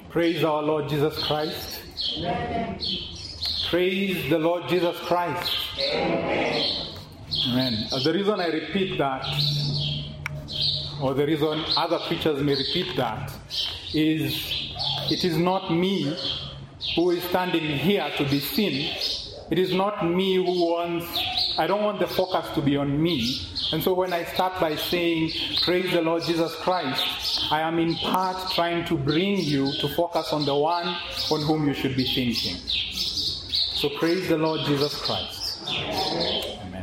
Praise our Lord Jesus Christ. Amen. Praise the Lord Jesus Christ. Amen. Amen. The reason I repeat that, or the reason other preachers may repeat that, is it is not me who is standing here to be seen. It is not me I don't want the focus to be on me. And so when I start by saying, praise the Lord Jesus Christ, I am in part trying to bring you to focus on the one on whom you should be thinking. So praise the Lord Jesus Christ. Amen.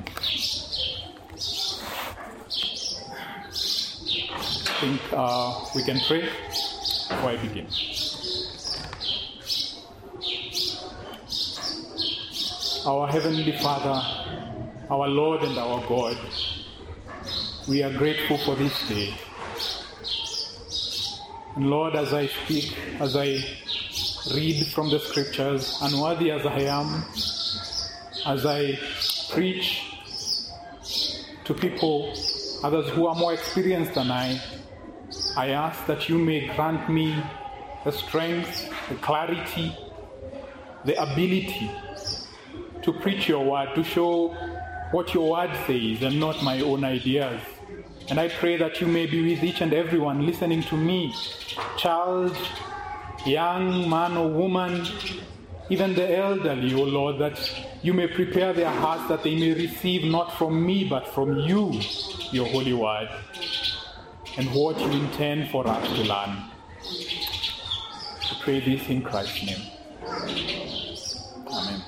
I think we can pray before I begin. Our Heavenly Father, our Lord and our God, we are grateful for this day. And Lord, as I speak, as I read from the scriptures, unworthy as I am, as I preach to people, others who are more experienced than I ask that you may grant me the strength, the clarity, the ability to preach your word, to show what your word says and not my own ideas. And I pray that you may be with each and everyone listening to me, child, young man or woman, even the elderly, O Lord, that you may prepare their hearts that they may receive not from me but from you, your holy word, and what you intend for us to learn. I pray this in Christ's name. Amen.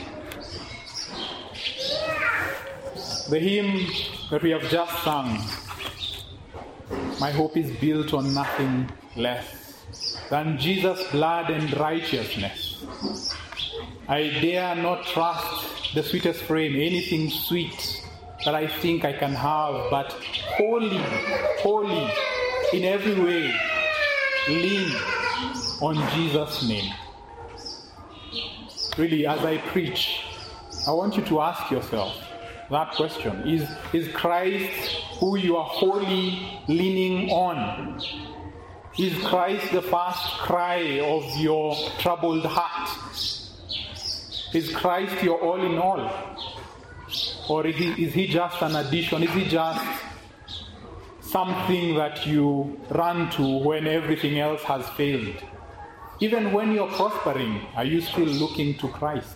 The hymn that we have just sung, my hope is built on nothing less than Jesus' blood and righteousness. I dare not trust the sweetest frame, anything sweet that I think I can have, but wholly, in every way, lean on Jesus' name. Really, as I preach, I want you to ask yourself that question. Is Christ who you are wholly leaning on? Is Christ the first cry of your troubled heart? Is Christ your all in all? Or is he just an addition? Is he just something that you run to when everything else has failed? Even when you're prospering, are you still looking to Christ?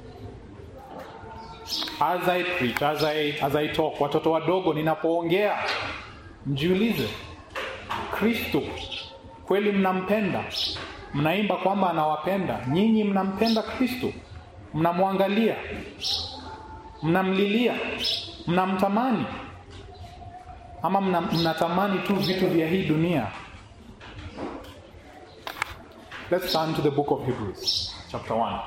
As I preach, as I talk, watoto wadogo ninapoongea, mjiulize, Kristo kweli mnampenda? Mnaimba kwamba anawapenda. Nyinyi mnampenda Kristo? Mnamwangalia? Mnamlilia? Mnamtamani? Ama mnatamani tu vitu vya hii dunia? Let's turn to the book of Hebrews, chapter 1.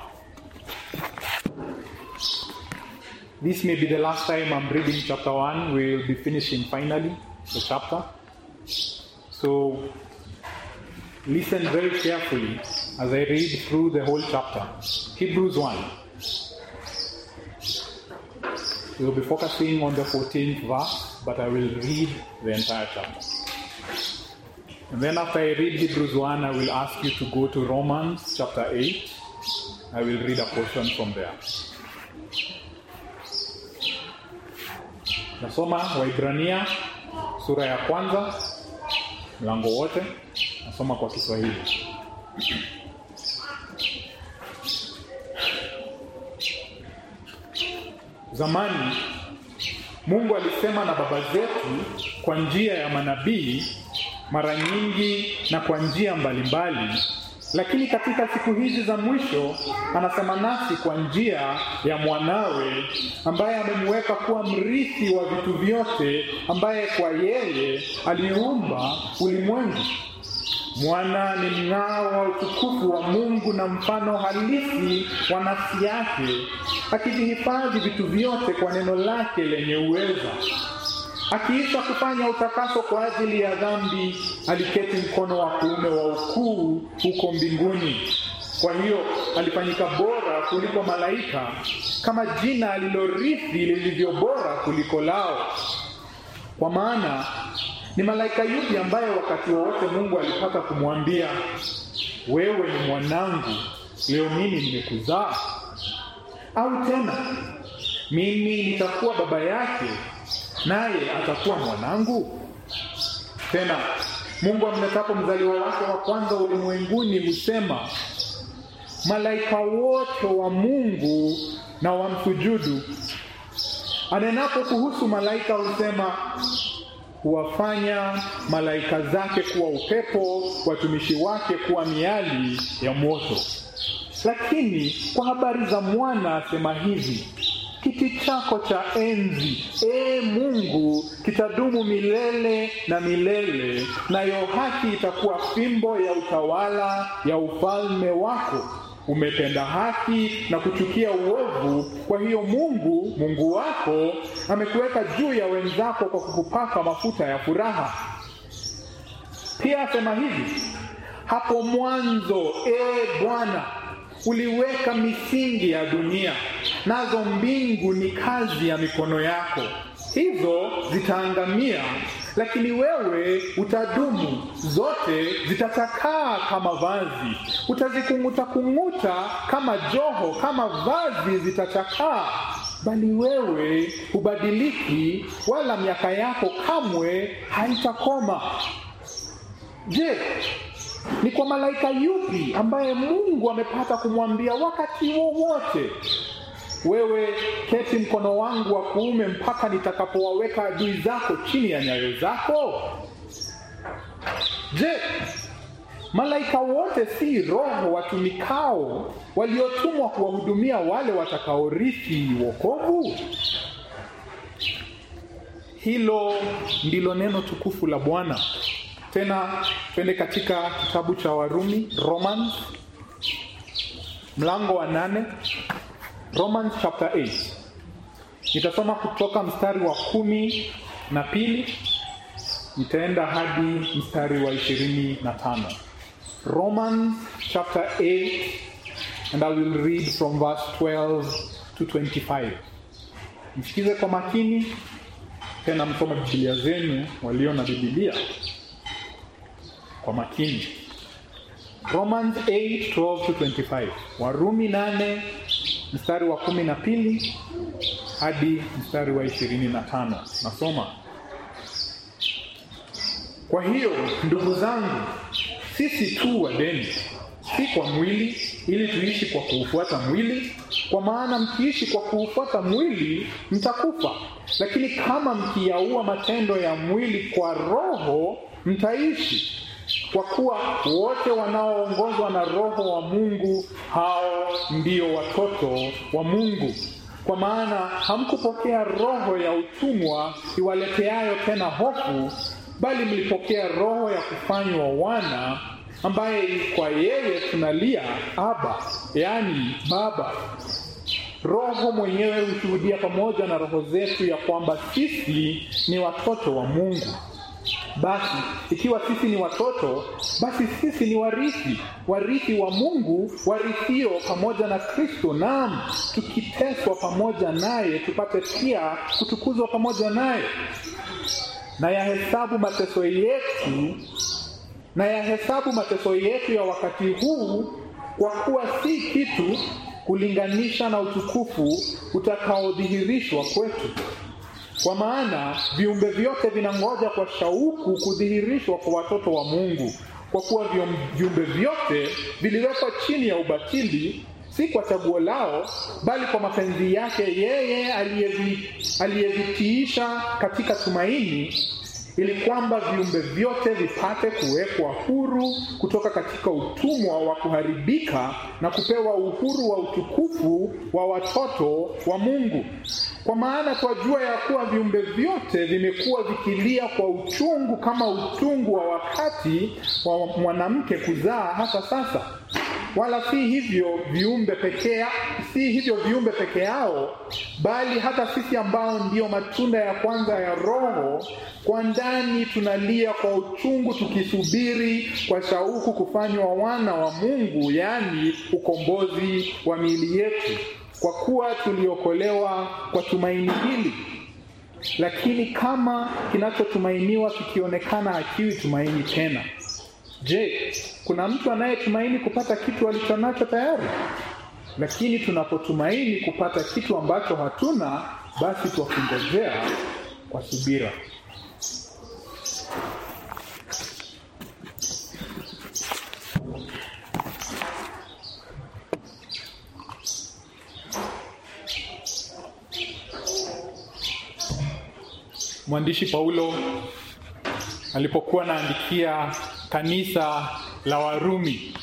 This may be the last time I'm reading chapter 1. We will be finishing finally the chapter. So listen very carefully as I read through the whole chapter. Hebrews 1. We will be focusing on the 14th verse, but I will read the entire chapter. And then after I read Hebrews 1, I will ask you to go to Romans chapter 8. I will read a portion from there. Nasoma Waibrania sura ya kwanza, mlango wote, nasoma kwa Kiswahili. Zamani Mungu alisema na baba zetu kwa njia ya manabii mara nyingi na kwa njia mbalimbali, lakini katika siku hizi za mwisho anasema nasi kwa njia ya mwanawe, ambaye amemweka kuwa mrithi wa vitu vyote, ambaye kwa yeye aliumba ulimwengu. Mwana ni mng'ao wa utukufu wa Mungu na mfano halisi wa nafsi yake, akivihifadhi vitu vyote kwa neno lake lenye uweza. Akiisha kufanya utakaso kwa ajili ya dhambi, aliketi mkono wa kuume wa ukuu huko mbinguni. Kwa hiyo alifanyika bora kuliko malaika, kama jina alilorithi lilivyo bora kuliko lao. Kwa maana ni malaika yupi ambaye wakati wowote Mungu alipata kumwambia, wewe ni mwanangu, leo mimi nimekuzaa? Au tena, mimi nitakuwa baba yake, naye atakuwa mwanangu? Tena, Mungu amletapo mzaliwa wake wa kwanza ulimwenguni husema, malaika wote wa Mungu na wamsujudu. Anenapo kuhusu malaika husema, huwafanya malaika zake kuwa upepo, watumishi wake kuwa miali ya moto. Lakini kwa habari za mwana asema hivi, kiti chako cha enzi, Mungu, kitadumu milele na milele, nayo haki itakuwa fimbo ya utawala ya ufalme wako. Umependa haki na kuchukia uovu, kwa hiyo Mungu wako amekuweka juu ya wenzako kwa kukupaka mafuta ya furaha. Pia asema hivi, hapo mwanzo, Bwana, uliweka misingi ya dunia, nazo mbingu ni kazi ya mikono yako. Hizo zitaangamia, lakini wewe utadumu. Zote zitachakaa kama vazi, utazikung'uta kama joho, kama vazi zitachakaa. Bali wewe hubadiliki, wala miaka yako kamwe haitakoma. Je, ni kwa malaika yupi ambaye Mungu amepata kumwambia wakati wowote, wewe keti mkono wangu wa kuume mpaka nitakapowaweka adui zako chini ya nyayo zako? Je, malaika wote si roho watumikao waliotumwa kuwahudumia wale watakaorithi wokovu? Hilo ndilo neno tukufu la Bwana. Tena twende katika kitabu cha Warumi, Romans mlango wa 8, Romans chapter 8. Nitasoma kutoka mstari wa 12 nitaenda hadi mstari wa 25. Romans chapter 8, and I will read from verse 12 to 25. Msikize kwa makini, tena msome Biblia zenu walio na Biblia kwa makini. Romans 8:12 to 25. Warumi 8 mstari wa 12 hadi mstari wa 25. Nasoma. Kwa hiyo ndugu zangu, sisi tu wadeni, si kwa mwili, ili tuishi kwa kuufuata mwili, kwa maana mkiishi kwa kuufuata mwili mtakufa. Lakini kama mkiyaua matendo ya mwili kwa roho, mtaishi. Kwa kuwa wote wanaoongozwa na Roho wa Mungu, hao ndio watoto wa Mungu. Kwa maana hamkupokea roho ya utumwa iwaleteayo tena hofu, bali mlipokea roho ya kufanywa wana, ambaye kwa yeye tunalia Aba, yani Baba. Roho mwenyewe hushuhudia pamoja na roho zetu ya kwamba sisi ni watoto wa Mungu. Basi ikiwa sisi ni watoto, basi sisi ni warithi wa Mungu, warithio pamoja na Kristo, naam, tukiteswa pamoja naye tupate pia kutukuzwa pamoja naye. Na yahesabu mateso yetu ya wakati huu kwa kuwa si kitu kulinganisha na utukufu utakaodhihirishwa kwetu. Kwa maana viumbe vyote vinangoja kwa shauku kudhihirishwa kwa watoto wa Mungu. Kwa kuwa viumbe vyote viliwekwa chini ya ubatili, si kwa chaguo lao, bali kwa mapenzi yake yeye aliyevitiisha katika tumaini, ili kwamba viumbe vyote vipate kuwekwa huru kutoka katika utumwa wa kuharibika na kupewa uhuru wa utukufu wa watoto wa Mungu. Kwa maana twajua ya kuwa viumbe vyote vimekuwa vikilia kwa uchungu kama uchungu wa wakati wa mwanamke kuzaa hata sasa. Wala si hivyo viumbe peke yao, bali hata sisi ambao ndio matunda ya kwanza ya Roho, kwa ndani tunalia kwa uchungu tukisubiri kwa shauku kufanywa wana wa Mungu, yani ukombozi wa miili yetu. Kwa kuwa tuliokolewa kwa tumaini hili. Lakini kama kinachotumainiwa kikionekana hakiwi tumaini tena. Je, kuna mtu anayetumaini kupata kitu alichonacho tayari? Lakini tunapotumaini kupata kitu ambacho hatuna, basi twakingojea kwa subira. Mwandishi Paulo alipokuwa anaandikia kanisa la Warumi,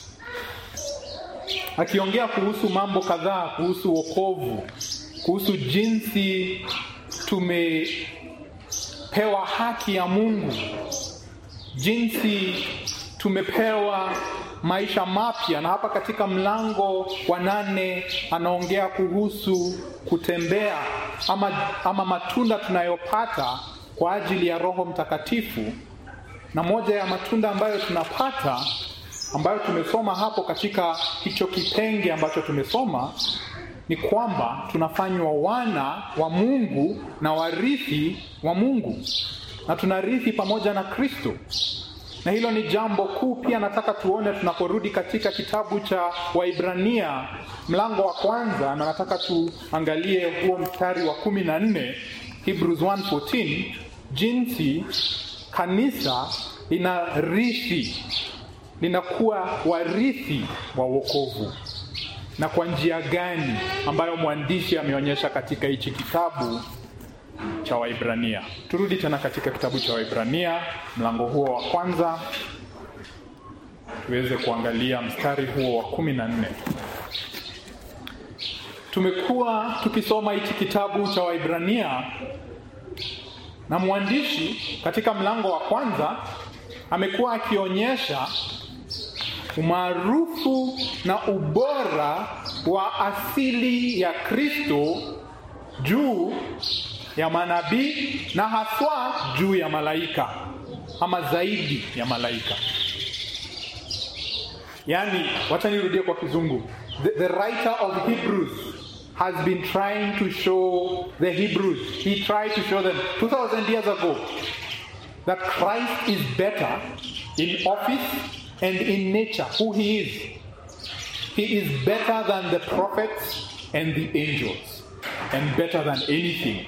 akiongea kuhusu mambo kadhaa, kuhusu wokovu, kuhusu jinsi tumepewa haki ya Mungu, jinsi tumepewa maisha mapya. Na hapa katika mlango wa 8 anaongea kuhusu kutembea ama matunda tunayopata kwa ajili ya Roho Mtakatifu. Na moja ya matunda ambayo tunapata, ambayo tumesoma hapo katika hicho kipenge ambacho tumesoma, ni kwamba tunafanywa wana wa Mungu na warithi wa Mungu, na tunarithi pamoja na Kristo. Na hilo ni jambo kuu pia nataka tuone tunaporudi katika kitabu cha Waibrania mlango wa 1, na nataka tuangalie huo mstari wa 14, Hebrews 1:14, jinsi kanisa linakuwa warithi wa wokovu, na kwa njia gani ambayo mwandishi ameonyesha katika hichi kitabu cha Waibrania. Turudi tena katika kitabu cha Waibrania mlango huo wa 1, tuweze kuangalia mstari huo wa 14. Tumekuwa tukisoma hichi kitabu cha Waibrania, na mwandishi katika mlango wa 1 amekuwa akionyesha umaarufu na ubora wa asili ya Kristo juu ya manabii, na haswa juu ya malaika, ama zaidi ya malaika. Yani, wacha nirudie kwa Kizungu. The writer of Hebrews has been trying to show the Hebrews, he tried to show them 2000 years ago that Christ is better in office and in nature, who he is. He is better than the prophets and the angels, and better than anything.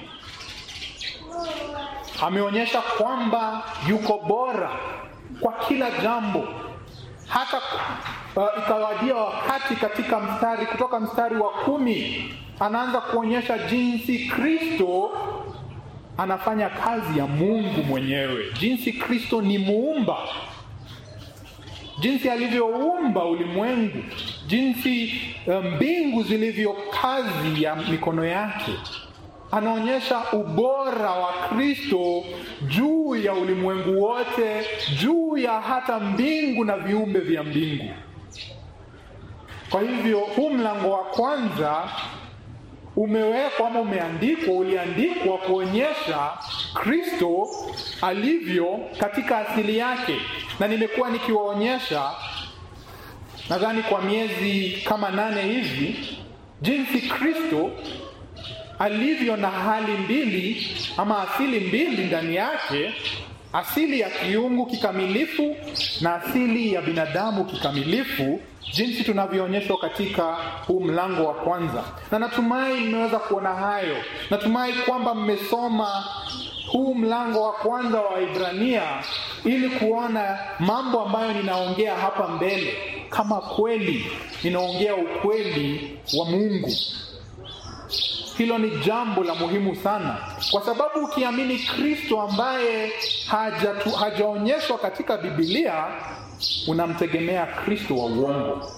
Ameonyesha kwamba yuko bora kwa kila jambo. Hata ikawadia wakati katika kutoka mstari wa 10 anaanza kuonyesha jinsi Kristo anafanya kazi ya Mungu mwenyewe, jinsi Kristo ni muumba, jinsi alivyoumba ulimwengu, jinsi mbingu zilivyo kazi ya mikono yake. Anaonyesha ubora wa Kristo juu ya ulimwengu wote, juu ya hata mbingu na viumbe vya mbingu. Kwa hivyo huu mlango wa 1 umewekwa ama uliandikwa kuonyesha Kristo alivyo katika asili yake. Na nimekuwa nikiwaonyesha nadhani kwa miezi kama 8 hivi, jinsi Kristo alivyo na hali mbili ama asili mbili ndani yake, asili ya kiungu kikamilifu na asili ya binadamu kikamilifu, jinsi tunavyoonyeshwa katika huu mlango wa 1. Na natumai mmeweza kuona hayo. Natumai kwamba mmesoma huu mlango wa 1 wa Waibrania ili kuona mambo ambayo ninaongea hapa mbele kama kweli ninaongea ukweli wa Mungu. Hilo ni jambo la muhimu sana, kwa sababu ukiamini Kristo ambaye hajaonyeshwa katika Biblia, unamtegemea Kristo wa uongo.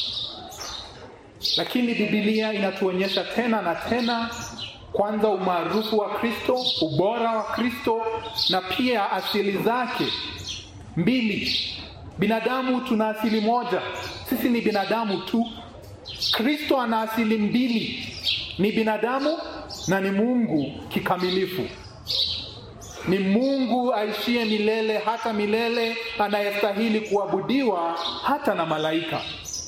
Lakini Biblia inatuonyesha tena na tena, kwanza umaarufu wa Kristo, ubora wa Kristo, na pia asili zake mbili. Binadamu tuna asili moja, sisi ni binadamu tu. Kristo ana asili mbili, ni binadamu na ni Mungu kikamilifu. Ni Mungu aishie milele hata milele, anayestahili kuabudiwa hata na malaika.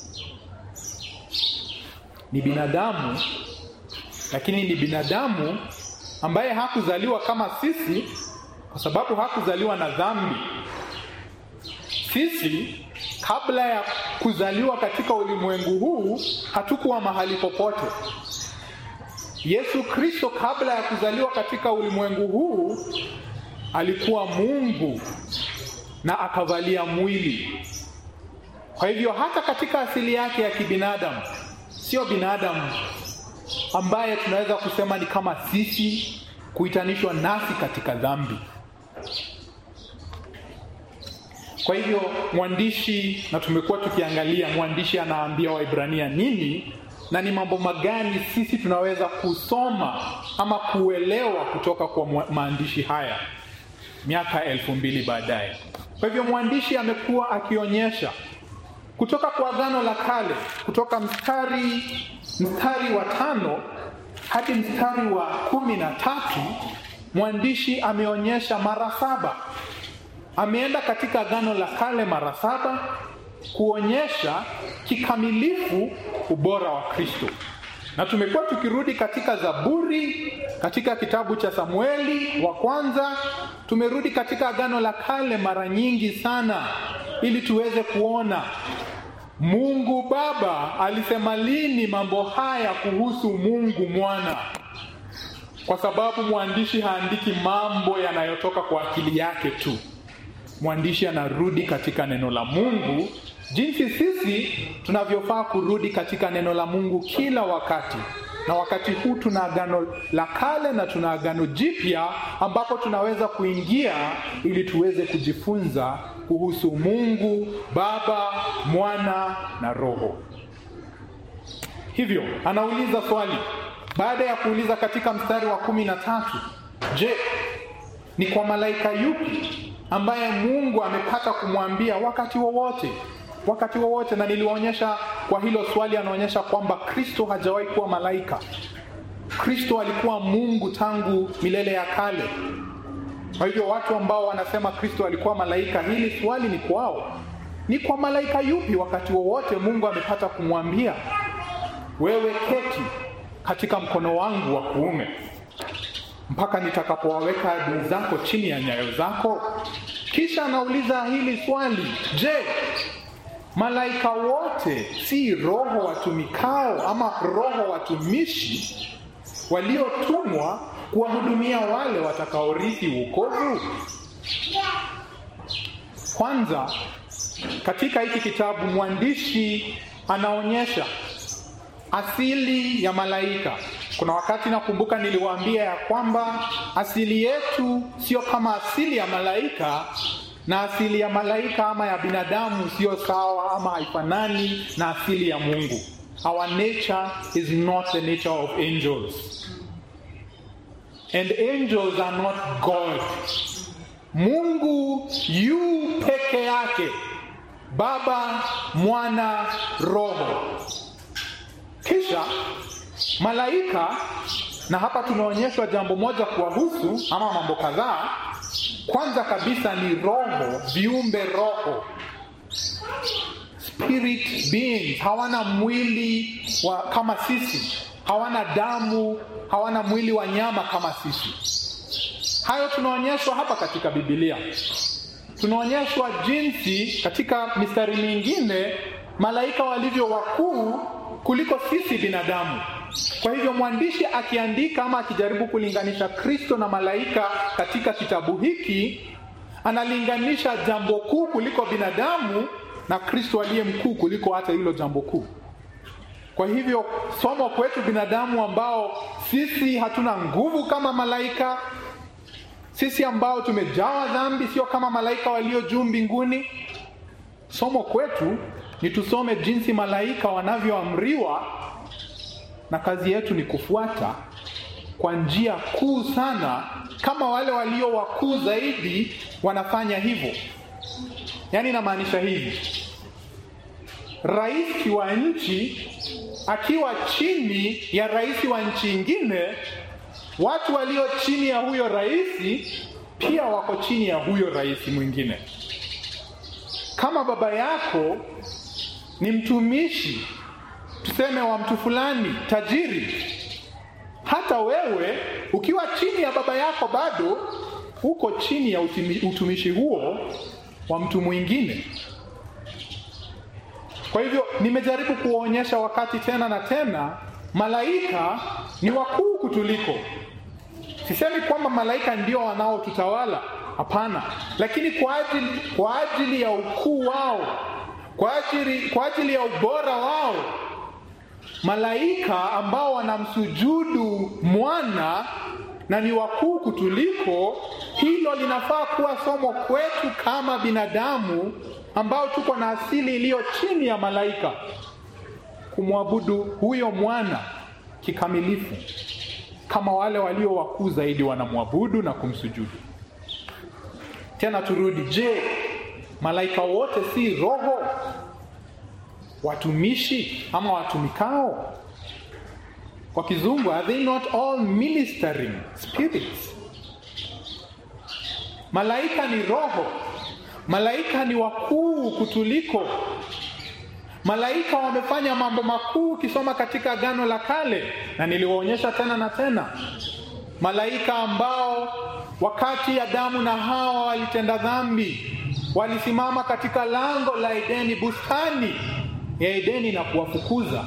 Ni binadamu, lakini ni binadamu ambaye hakuzaliwa kama sisi, kwa sababu hakuzaliwa na dhambi. Sisi kabla ya kuzaliwa katika ulimwengu huu hatukuwa mahali popote. Yesu Kristo kabla ya kuzaliwa katika ulimwengu huu alikuwa Mungu na akavalia mwili. Kwa hivyo hata katika asili yake ya kibinadamu, sio binadamu ambaye tunaweza kusema ni kama sisi, kuitanishwa nasi katika dhambi. Kwa hivyo mwandishi, na tumekuwa tukiangalia mwandishi anaambia Waebrania nini na ni mambo magani sisi tunaweza kusoma ama kuelewa kutoka kwa maandishi haya miaka 2000 baadaye. Kwa hivyo mwandishi amekuwa akionyesha kutoka kwa Agano la Kale, kutoka mstari wa 5 hadi mstari wa 13, mwandishi ameonyesha mara 7. Ameenda katika Agano la Kale mara 7 kuonyesha kikamilifu ubora wa Kristo. Na tumekuwa tukirudi katika Zaburi, katika kitabu cha Samueli wa kwanza, tumerudi katika Agano la Kale mara nyingi sana ili tuweze kuona Mungu Baba alisema lini mambo haya kuhusu Mungu Mwana. Kwa sababu mwandishi haandiki mambo yanayotoka kwa akili yake tu. Mwandishi anarudi katika neno la Mungu, jinsi sisi tunavyofaa kurudi katika neno la Mungu kila wakati. Na wakati huu tuna Agano la Kale na tuna Agano Jipya ambapo tunaweza kuingia ili tuweze kujifunza kuhusu Mungu Baba, Mwana na Roho. Hivyo anauliza swali baada ya kuuliza katika mstari wa 13, je, ni kwa malaika yupi ambaye Mungu amepata kumwambia wakati wowote? Na niliwaonyesha kwa hilo swali, anaonyesha kwamba Kristo hajawahi kuwa malaika. Kristo alikuwa Mungu tangu milele ya kale. Kwa hivyo watu ambao wanasema Kristo alikuwa malaika, hili swali ni kwao. Ni kwa malaika yupi wakati wowote Mungu amepata kumwambia, wewe keti katika mkono wangu wa kuume mpaka nitakapowaweka adui zako chini ya nyayo zako? Kisha anauliza hili swali, je, malaika wote si roho watumikao ama roho watumishi waliotumwa kuwahudumia wale watakaorithi wokovu? Kwanza, katika hiki kitabu mwandishi anaonyesha asili ya malaika. Kuna wakati nakumbuka niliwaambia ya kwamba asili yetu sio kama asili ya malaika, na asili ya malaika ama ya binadamu sio sawa ama haifanani na asili ya Mungu. Our nature is not the nature of angels. And angels are not God. Mungu yu peke yake, Baba, Mwana, Roho. Kisha malaika, na hapa tunaonyeshwa jambo moja kuwahusu ama mambo kadhaa. Kwanza kabisa ni roho, viumbe roho, spirit beings. Hawana mwili kama sisi, hawana damu, hawana mwili wa nyama kama sisi. Hayo tunaonyeshwa hapa katika Biblia. Tunaonyeshwa jinsi katika mistari mingine malaika walivyo wakuu kuliko sisi binadamu. Kwa hivyo mwandishi akiandika ama akijaribu kulinganisha Kristo na malaika katika kitabu hiki, analinganisha jambo kuu kuliko binadamu na Kristo aliye mkuu kuliko hata hilo jambo kuu. Kwa hivyo somo kwetu binadamu ambao sisi hatuna nguvu kama malaika, sisi ambao tumejawa dhambi sio kama malaika walio juu mbinguni, somo kwetu ni tusome jinsi malaika wanavyoamriwa, na kazi yetu ni kufuata kwa njia kuu sana kama wale walio wakuu zaidi wanafanya hivyo. Yaani namaanisha hivi, rais wa nchi akiwa chini ya rais wa nchi nyingine, watu walio chini ya huyo rais pia wako chini ya huyo rais mwingine. Kama baba yako ni mtumishi, tuseme wa mtu fulani tajiri, hata wewe ukiwa chini ya baba yako bado uko chini ya utumishi huo, wa mtu mwingine. Kwa hivyo nimejaribu kuonyesha wakati tena na tena, malaika ni wakuu kutuliko. Sisemi kwamba malaika ndio wanaotutawala, hapana, lakini kwa ajili ya ukuu wao, kwa ajili ya ubora wao, malaika ambao wanamsujudu mwana na ni wakuu kutuliko, hilo linafaa kuwa somo kwetu kama binadamu ambao tuko na asili iliyo chini ya malaika, kumwabudu huyo mwana kikamilifu kama wale walio wakuu zaidi wanamwabudu na kumsujudu. Tena turudi, je, malaika wote si roho, watumishi ama watumikao? Kwa kizungu, are they not all ministering spirits? Malaika ni roho. Malaika ni wakuu kutuliko. Malaika wamefanya mambo makuu ukisoma katika Agano la Kale, na niliwaonyesha tena na tena. Malaika ambao wakati Adamu na Hawa walitenda dhambi, walisimama katika lango la Edeni, bustani ya Edeni, na kuwafukuza.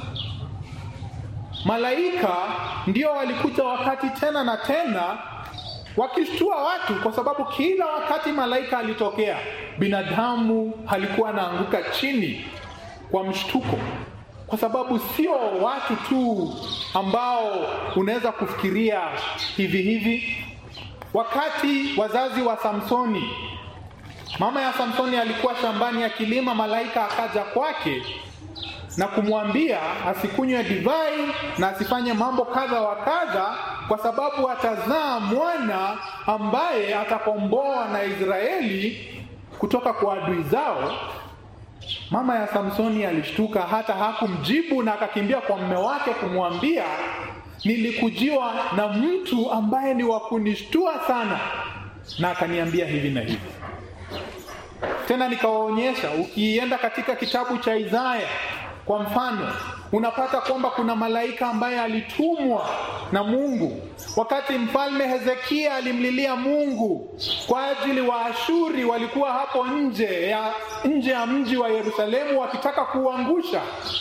Malaika ndio walikuja wakati tena na tena wakishtua watu, kwa sababu kila wakati malaika alitokea, binadamu halikuwa anaanguka chini kwa mshtuko, kwa sababu sio watu tu ambao unaweza kufikiria hivi hivi. Wakati wazazi wa Samsoni, mama ya Samsoni alikuwa shambani akilima, malaika akaja kwake na kumwambia asikunywe divai na asifanye mambo kadha wa kadha, kwa sababu atazaa mwana ambaye atakomboa na Israeli kutoka kwa adui zao. Mama ya Samsoni alishtuka, hata hakumjibu, na akakimbia kwa mume wake kumwambia, nilikujiwa na mtu ambaye ni wa kunishtua sana, na akaniambia hivi na hivi. Tena nikawaonyesha, ukienda katika kitabu cha Isaya kwa mfano, unapata kwamba kuna malaika ambaye alitumwa na Mungu wakati mfalme Hezekia alimlilia Mungu kwa ajili wa Ashuri walikuwa hapo nje ya mji wa Yerusalemu wakitaka kuangusha.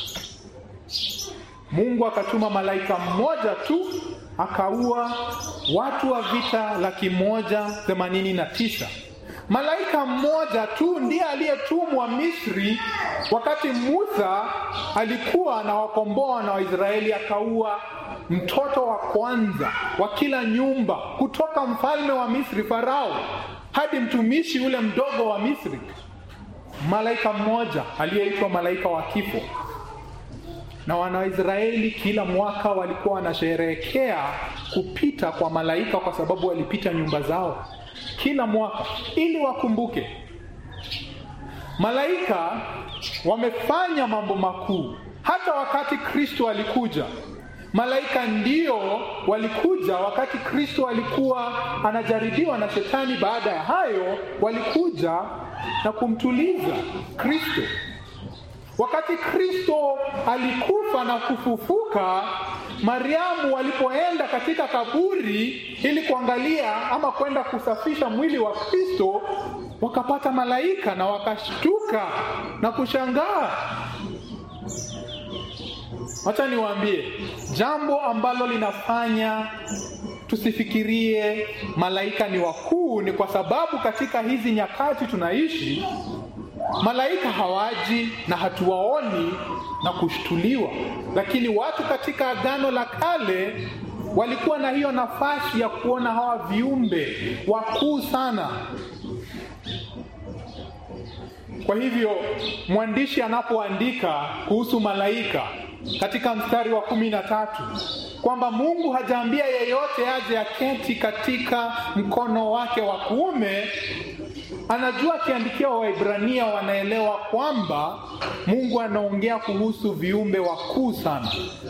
Mungu akatuma malaika mmoja tu, akaua watu wa vita 189. Malaika mmoja tu ndiye aliyetumwa Misri wakati Musa alikuwa anawakomboa na Waisraeli, akaua mtoto wa kwanza wa kila nyumba, kutoka mfalme wa Misri Farao hadi mtumishi ule mdogo wa Misri. Malaika mmoja aliyeitwa malaika wa kifo. Na Wanaisraeli kila mwaka walikuwa wanasherehekea kupita kwa malaika, kwa sababu walipita nyumba zao kila mwaka, ili wakumbuke malaika wamefanya mambo makuu. Hata wakati Kristo alikuja, malaika ndio walikuja wakati Kristo alikuwa anajaribiwa na Shetani. Baada ya hayo walikuja na kumtuliza Kristo. Wakati Kristo alikufa na kufufuka, Mariamu walipoenda katika kaburi ili kuangalia ama kwenda kusafisha mwili wa Kristo, wakapata malaika na wakashtuka na kushangaa. Acha niwaambie, jambo ambalo linafanya tusifikirie malaika ni wakuu ni kwa sababu katika hizi nyakati tunaishi, malaika hawaji na hatuwaoni na kushtuliwa. Lakini watu katika Agano la Kale walikuwa na hiyo nafasi ya kuona hawa viumbe wakuu sana. Kwa hivyo mwandishi anapoandika kuhusu malaika katika mstari wa 13 kwamba Mungu hajaambia yeyote aje aketi katika mkono wake wa kuume, anajua akiandikia Waebrania wanaelewa kwamba Mungu anaongea kuhusu viumbe wakuu sana.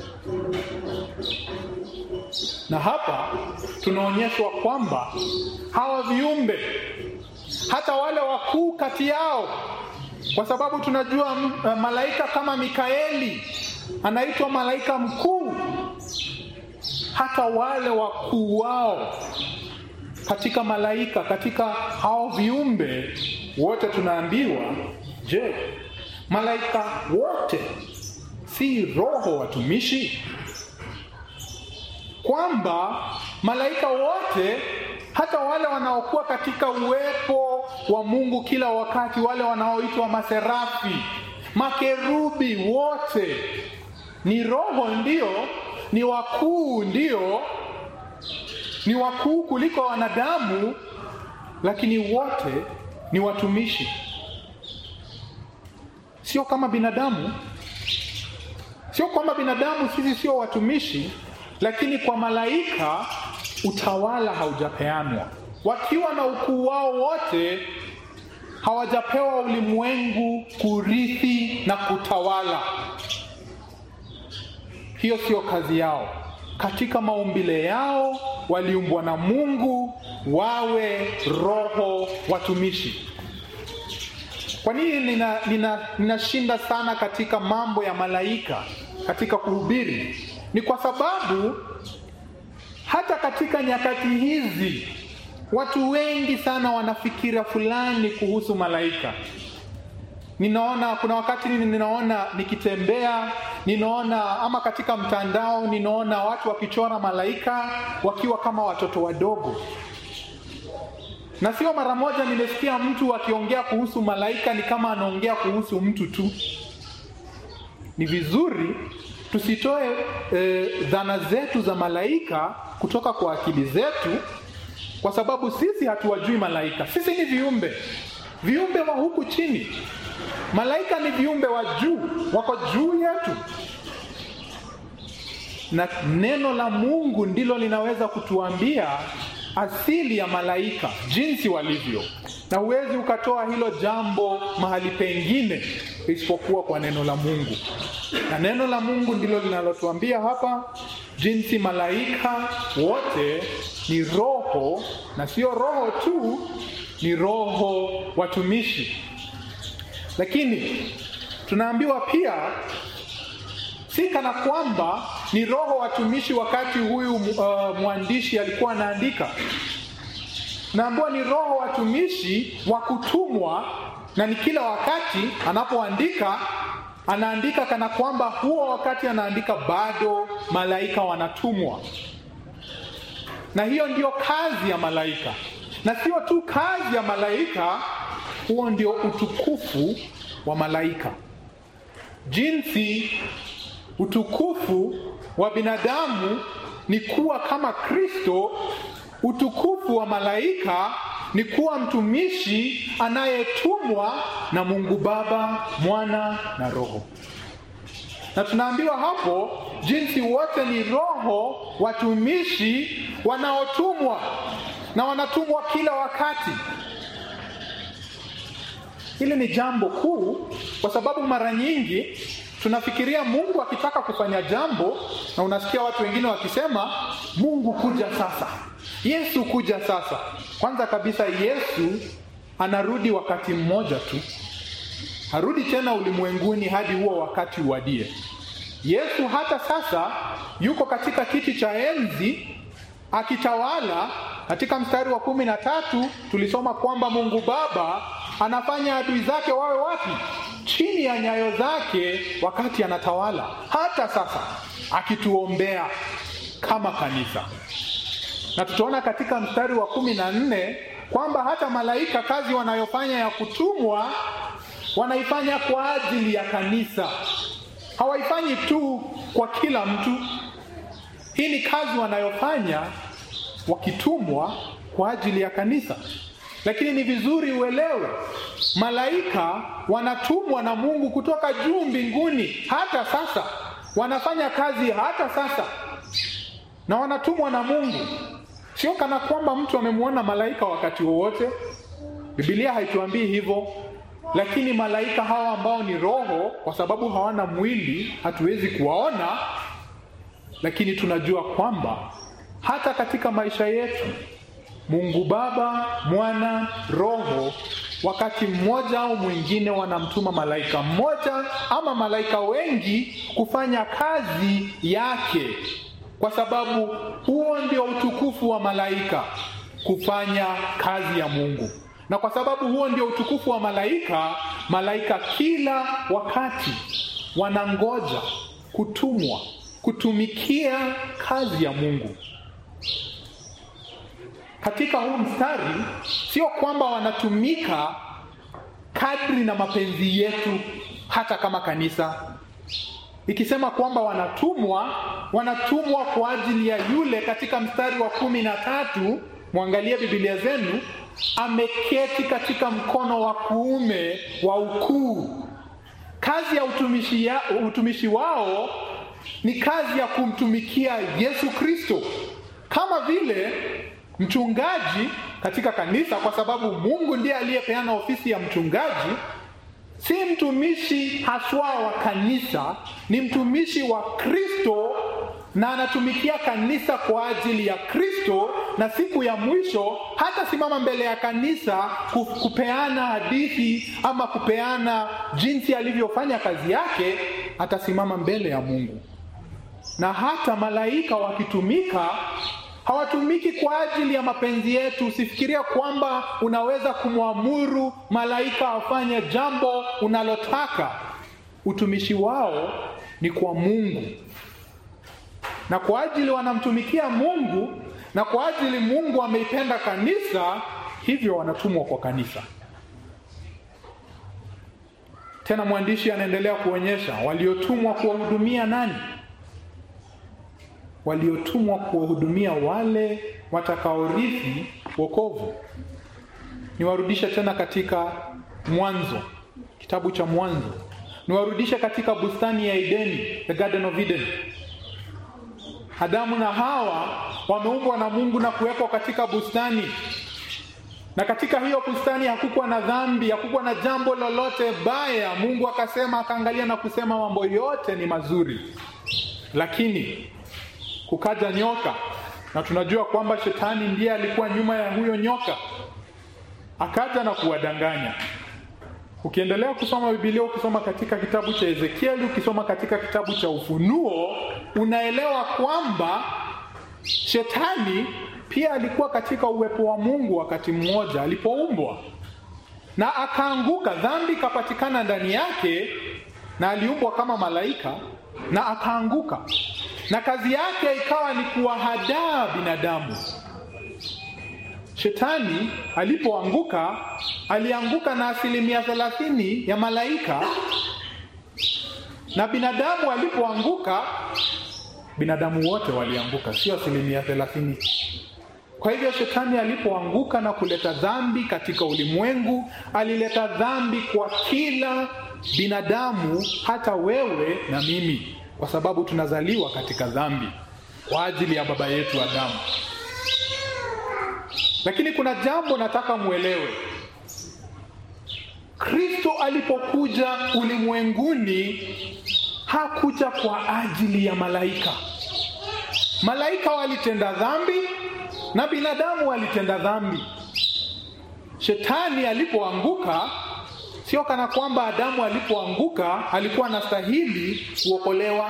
Na hapa tunaonyeshwa kwamba hawa viumbe, hata wale wakuu kati yao, kwa sababu tunajua malaika kama Mikaeli anaitwa malaika mkuu, hata wale wakuu wao katika malaika, katika hao viumbe wote tunaambiwa, je, malaika wote si roho watumishi? Kwamba malaika wote, hata wale wanaokuwa katika uwepo wa Mungu kila wakati, wale wanaoitwa maserafi, makerubi, wote ni roho, ndio, ni wakuu, ndio, ni wakuu kuliko wanadamu, lakini wote ni watumishi. Sio kama binadamu. Sio kwamba binadamu sisi sio watumishi, lakini kwa malaika utawala haujapeanwa. Wakiwa na ukuu wao wote, hawajapewa ulimwengu kurithi na kutawala. Hiyo sio kazi yao. Katika maumbile yao waliumbwa na Mungu wawe roho watumishi. Kwa nini ninashinda sana katika mambo ya malaika katika kuhubiri? Ni kwa sababu hata katika nyakati hizi watu wengi sana wanafikira fulani kuhusu malaika. Kuna wakati ninaona nikitembea, ninaona ama katika mtandao ninaona watu wakichora malaika wakiwa kama watoto wadogo. Na sio mara moja nimesikia mtu akiongea kuhusu malaika ni kama anaongea kuhusu mtu tu. Ni vizuri tusitoe dhana zetu za malaika kutoka kwa akili zetu, kwa sababu sisi hatuwajui malaika. Sisi ni viumbe wa huku chini. Malaika ni viumbe wa juu, wako juu yetu. Na neno la Mungu ndilo linaweza kutuambia asili ya malaika, jinsi walivyo. Na huwezi ukatoa hilo jambo mahali pengine isipokuwa kwa neno la Mungu. Na neno la Mungu ndilo linalotuambia hapa jinsi malaika wote ni roho, na sio roho tu, ni roho watumishi. Lakini tunaambiwa pia si kana kwamba ni roho watumishi wakati huyu mwandishi alikuwa anaandika. Naambiwa ni roho watumishi wa kutumwa, na ni kila wakati anapoandika anaandika kana kwamba huo wakati anaandika bado malaika wanatumwa. Na hiyo ndio kazi ya malaika. Na sio tu kazi ya malaika, huo ndio utukufu wa malaika. Jinsi utukufu wa binadamu ni kuwa kama Kristo, utukufu wa malaika ni kuwa mtumishi anayetumwa na Mungu Baba, Mwana na Roho. Na tunaambiwa hapo jinsi wote ni roho watumishi wanaotumwa, na wanatumwa kila wakati. Hili ni jambo kuu, kwa sababu mara nyingi tunafikiria Mungu akitaka kufanya jambo, na unasikia watu wengine wakisema Mungu kuja sasa, Yesu kuja sasa. Kwanza kabisa Yesu anarudi wakati mmoja tu. Harudi tena ulimwenguni hadi huo wakati uadie. Yesu hata sasa yuko katika kiti cha enzi akitawala. Katika mstari wa 13 tulisoma kwamba Mungu Baba anafanya adui zake wawe wapi? Chini ya nyayo zake wakati anatawala. Hata sasa akituombea kama kanisa. Na tutaona katika mstari wa 14 kwamba hata malaika kazi wanayofanya ya kutumwa wanaifanya kwa ajili ya kanisa. Hawaifanyi tu kwa kila mtu. Hii ni kazi wanayofanya wakitumwa kwa ajili ya kanisa. Lakini ni vizuri uelewe, malaika wanatumwa na Mungu kutoka juu mbinguni. Hata sasa wanafanya kazi hata sasa, na wanatumwa na Mungu. Sio kana kwamba mtu amemuona malaika wakati wowote. Biblia haituambii hivyo. Lakini malaika hawa ambao ni roho, kwa sababu hawana mwili, hatuwezi kuwaona, lakini tunajua kwamba hata katika maisha yetu Mungu Baba, Mwana, Roho wakati mmoja au mwingine wanamtuma malaika mmoja ama malaika wengi kufanya kazi yake, kwa sababu huo ndio utukufu wa malaika, kufanya kazi ya Mungu. Na kwa sababu huo ndio utukufu wa malaika, malaika kila wakati wanangoja kutumwa kutumikia kazi ya Mungu. Katika huu mstari sio kwamba wanatumika kadri na mapenzi yetu hata kama kanisa. Ikisema kwamba wanatumwa kwa ajili ya yule, katika mstari wa 13, muangalie Biblia zenu, ameketi katika mkono wa kuume wa ukuu. Kazi ya utumishi wao ni kazi ya kumtumikia Yesu Kristo. Kama vile mchungaji katika kanisa, kwa sababu Mungu ndiye aliyepeana ofisi ya mchungaji, si mtumishi haswa wa kanisa, ni mtumishi wa Kristo, na anatumikia kanisa kwa ajili ya Kristo, na siku ya mwisho hata simama mbele ya kanisa kupeana hadithi ama kupeana jinsi alivyofanya kazi yake. Atasimama mbele ya Mungu. Na hata malaika wakitumika, hawatumiki kwa ajili ya mapenzi yetu. Usifikiria kwamba unaweza kumwamuru malaika afanye jambo unalotaka. Utumishi wao ni kwa Mungu, na kwa ajili wanamtumikia Mungu, na kwa ajili Mungu ameipenda kanisa, hivyo wanatumwa kwa kanisa. Tena mwandishi anaendelea kuonyesha waliotumwa kuwahudumia nani? Waliotumwa kuwahudumia wale watakaorithi wokovu. Niwarudishe tena katika Mwanzo, kitabu cha Mwanzo. Niwarudishe katika bustani ya Edeni, the Garden of Eden. Adamu na Hawa wameumbwa na Mungu na kuwekwa katika bustani. Na katika hiyo bustani hakukuwa na dhambi, hakukuwa na jambo lolote baya. Mungu akasema, akaangalia na kusema mambo yote ni mazuri. Lakini kukaja nyoka, na tunajua kwamba shetani ndiye alikuwa nyuma ya huyo nyoka. Akaja na kuwadanganya. Ukiendelea kusoma Biblia, ukisoma katika kitabu cha Ezekieli, ukisoma katika kitabu cha Ufunuo, unaelewa kwamba shetani pia alikuwa katika uwepo wa Mungu wakati mmoja alipoumbwa, na akaanguka. Dhambi ikapatikana ndani yake, na aliumbwa kama malaika na akaanguka, na kazi yake ikawa ni kuwahadaa binadamu. Shetani alipoanguka, alianguka na 30% ya malaika, na binadamu alipoanguka, binadamu wote walianguka, sio 30%. Kwa hivyo shetani alipoanguka na kuleta dhambi katika ulimwengu, alileta dhambi kwa kila binadamu, hata wewe na mimi, kwa sababu tunazaliwa katika dhambi kwa ajili ya baba yetu Adamu. Lakini kuna jambo nataka muelewe. Kristo alipokuja ulimwenguni hakuja kwa ajili ya malaika. Malaika walitenda dhambi na binadamu walitenda dhambi. Shetani alipoanguka, sio kana kwamba Adamu alipoanguka alikuwa anastahili kuokolewa.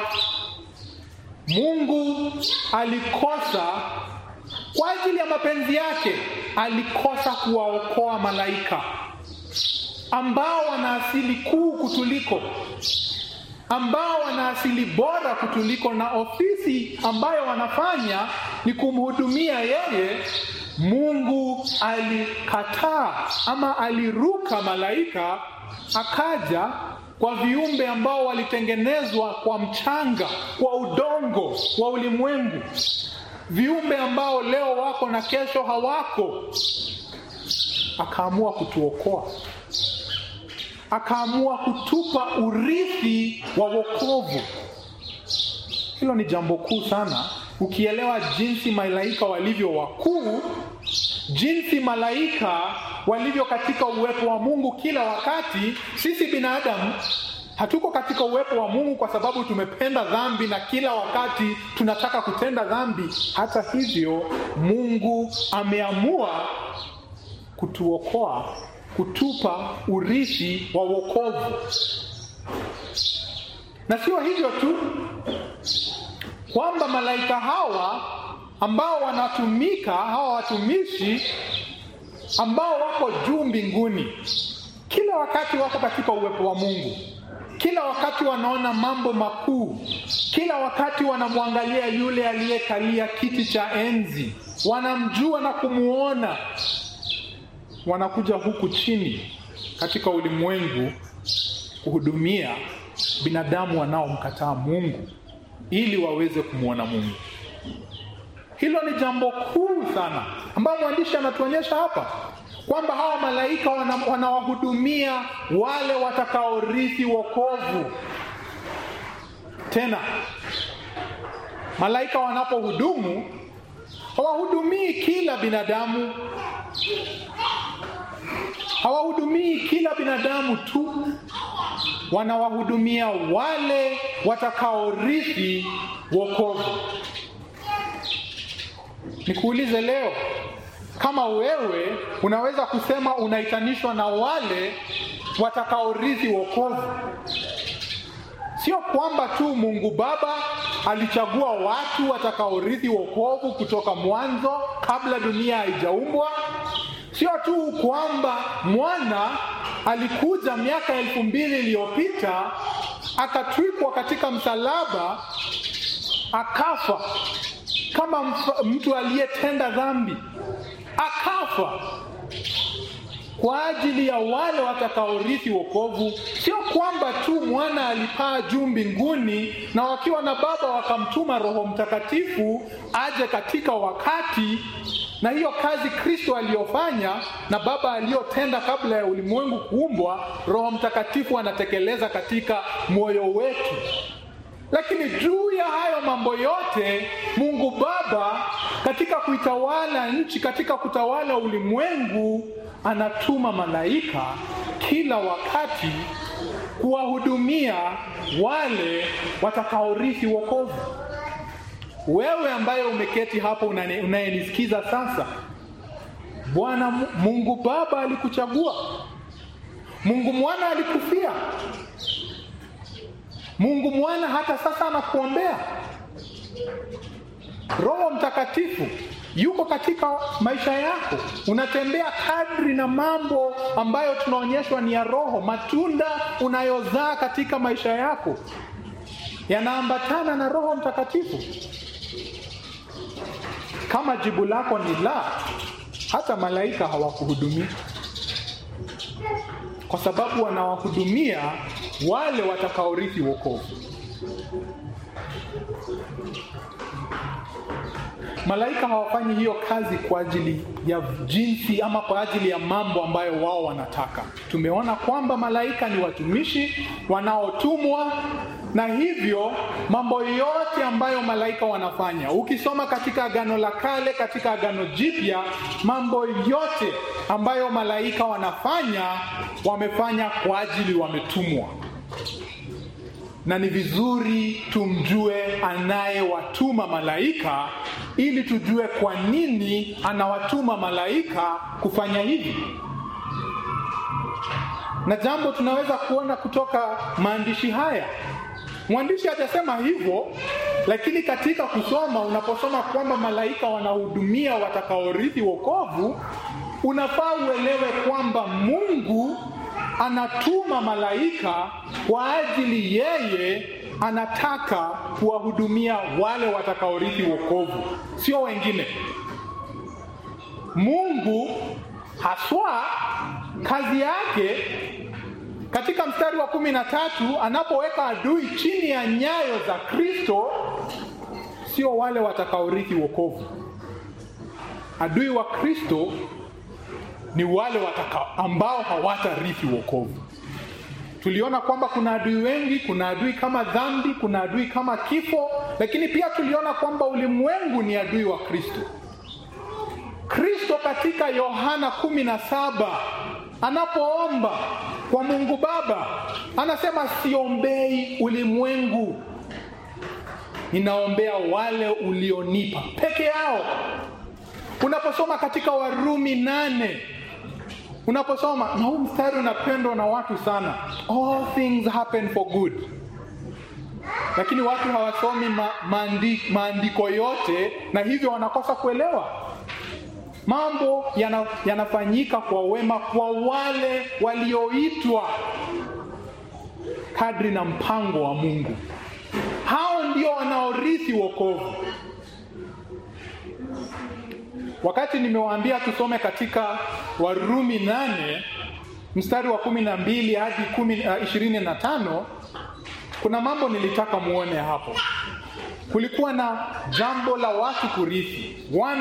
Mungu alikosa kwa ajili ya mapenzi yake, alikosa kuwaokoa malaika ambao wana asili kuu kutuliko, ambao wana asili bora kutuliko, na ofisi ambayo wanafanya ni kumhudumia yeye. Mungu alikataa ama aliruka malaika, akaja kwa viumbe ambao walitengenezwa kwa mchanga, kwa udongo wa ulimwengu, viumbe ambao leo wako na kesho hawako. Akaamua kutuokoa, akaamua kutupa urithi wa wokovu. Hilo ni jambo kuu sana. Ukielewa jinsi malaika walivyo wakuu, jinsi malaika walivyo katika uwepo wa Mungu kila wakati, sisi binadamu hatuko katika uwepo wa Mungu kwa sababu tumependa dhambi na kila wakati tunataka kutenda dhambi. Hata hivyo, Mungu ameamua kutuokoa, kutupa urithi wa wokovu. Na sio hivyo tu, kwamba malaika hawa ambao wanatumika, hawa watumishi, ambao wako juu mbinguni, kila wakati wako katika uwepo wa Mungu, kila wakati wanaona mambo makuu, kila wakati wanamwangalia yule aliyekalia kiti cha enzi, wanamjua na kumuona, wanakuja huku chini katika ulimwengu kuhudumia binadamu wanaomkataa Mungu ili waweze kumuona Mungu. Hilo ni jambo kuu sana ambalo mwandishi anatuonyesha hapa, kwamba hawa malaika wanawahudumia wale watakaorithi wokovu. Tena malaika wanapohudumu, hawahudumii kila binadamu, hawahudumii kila binadamu tu, wanawahudumia wale watakaorithi wokovu. Nikuulize leo, kama wewe unaweza kusema unaitanishwa na wale watakaorithi wokovu? Sio kwamba tu Mungu Baba alichagua watu watakaorithi wokovu kutoka mwanzo kabla dunia haijaumbwa. Sio tu kwamba Mwana alikuja miaka 2000 iliyopita, akatwikwa katika msalaba, akafa kama mtu aliyetenda dhambi, akafa kwa ajili ya wale watakaorithi wokovu. Sio kwamba tu Mwana alipaa juu mbinguni na wakiwa na Baba wakamtuma Roho Mtakatifu aje katika wakati, na hiyo kazi Kristo aliyofanya na Baba aliyotenda kabla ya ulimwengu kuumbwa, Roho Mtakatifu anatekeleza katika moyo wetu. Lakini juu ya hayo mambo yote, Mungu Baba katika kuitawala nchi, katika kutawala ulimwengu, anatuma malaika kila wakati kuwahudumia wale watakaorithi wokovu. Wewe ambaye umeketi hapo unayenisikiza sasa, Bwana Mungu Baba alikuchagua. Mungu Mwana alikufia. Mungu Mwana hata sasa anakuombea. Roho Mtakatifu yuko katika maisha yako. Unatembea kadri na mambo ambayo tunaonyeshwa ni ya Roho. Matunda unayozaa katika maisha yako yanaambatana na Roho Mtakatifu. Kama jibu lako ni la, hata malaika hawakuhudumii, kwa sababu wanawahudumia wale watakaorithi wokovu. Malaika hawafanyi hiyo kazi kwa ajili ya jinsi ama kwa ajili ya mambo ambayo wao wanataka. Tumeona kwamba malaika ni watumishi wanaotumwa, na hivyo mambo yote ambayo malaika wanafanya, ukisoma katika Agano la Kale, katika Agano Jipya, mambo yote ambayo malaika wanafanya, wamefanya kwa ajili, wametumwa. Na ni vizuri tumjue anayewatuma malaika, ili tujue kwa nini anawatuma malaika kufanya hivi. Na jambo tunaweza kuona kutoka maandishi haya, mwandishi hajasema hivyo, lakini katika kusoma, unaposoma kwamba malaika wanahudumia watakaorithi wokovu, unafaa uelewe kwamba Mungu anatuma malaika kwa ajili yeye anataka kuwahudumia wale watakaorithi wokovu, sio wengine. Mungu haswa kazi yake katika mstari wa 13 anapoweka adui chini ya nyayo za Kristo, sio wale watakaorithi wokovu. Adui wa Kristo ni wale ambao hawatarithi wokovu. Tuliona kwamba kuna adui wengi, kuna adui kama dhambi, kuna adui kama kifo, lakini pia tuliona kwamba ulimwengu ni adui wa Kristo. Kristo katika Yohana 17 anapoomba kwa Mungu Baba, anasema siombei ulimwengu, ninaombea wale ulionipa peke yao. Unaposoma katika Warumi 8, unaposoma, na huu mstari unapendwa na watu sana, all things happen for good. Lakini watu hawasomi maandiko yote, na hivyo wanakosa kuelewa. Mambo yanafanyika kwa wema kwa wale walioitwa kadri na mpango wa Mungu. Hao ndio wanaorithi wokovu. Wakati nimewaambia tusome katika Warumi 8 mstari wa 12 hadi 25, kuna mambo nilitaka muone hapo. Kulikuwa na jambo la watu kurithi,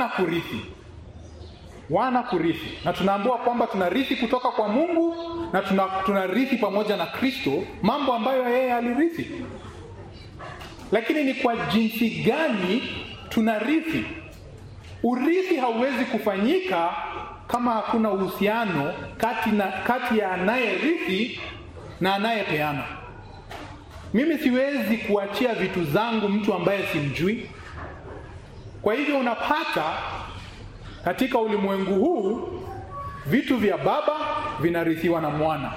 wana kurithi. Na tunaambiwa kwamba tunarithi kutoka kwa Mungu na tunarithi pamoja na Kristo mambo ambayo yeye alirithi. Lakini ni kwa jinsi gani tunarithi? Urithi hauwezi kufanyika kama hakuna uhusiano kati ya anayerithi na anayepeana. Mimi siwezi kuachia vitu zangu mtu ambaye simjui. Kwa hivyo unapata katika ulimwengu huu vitu vya baba vinarithiwa na mwana.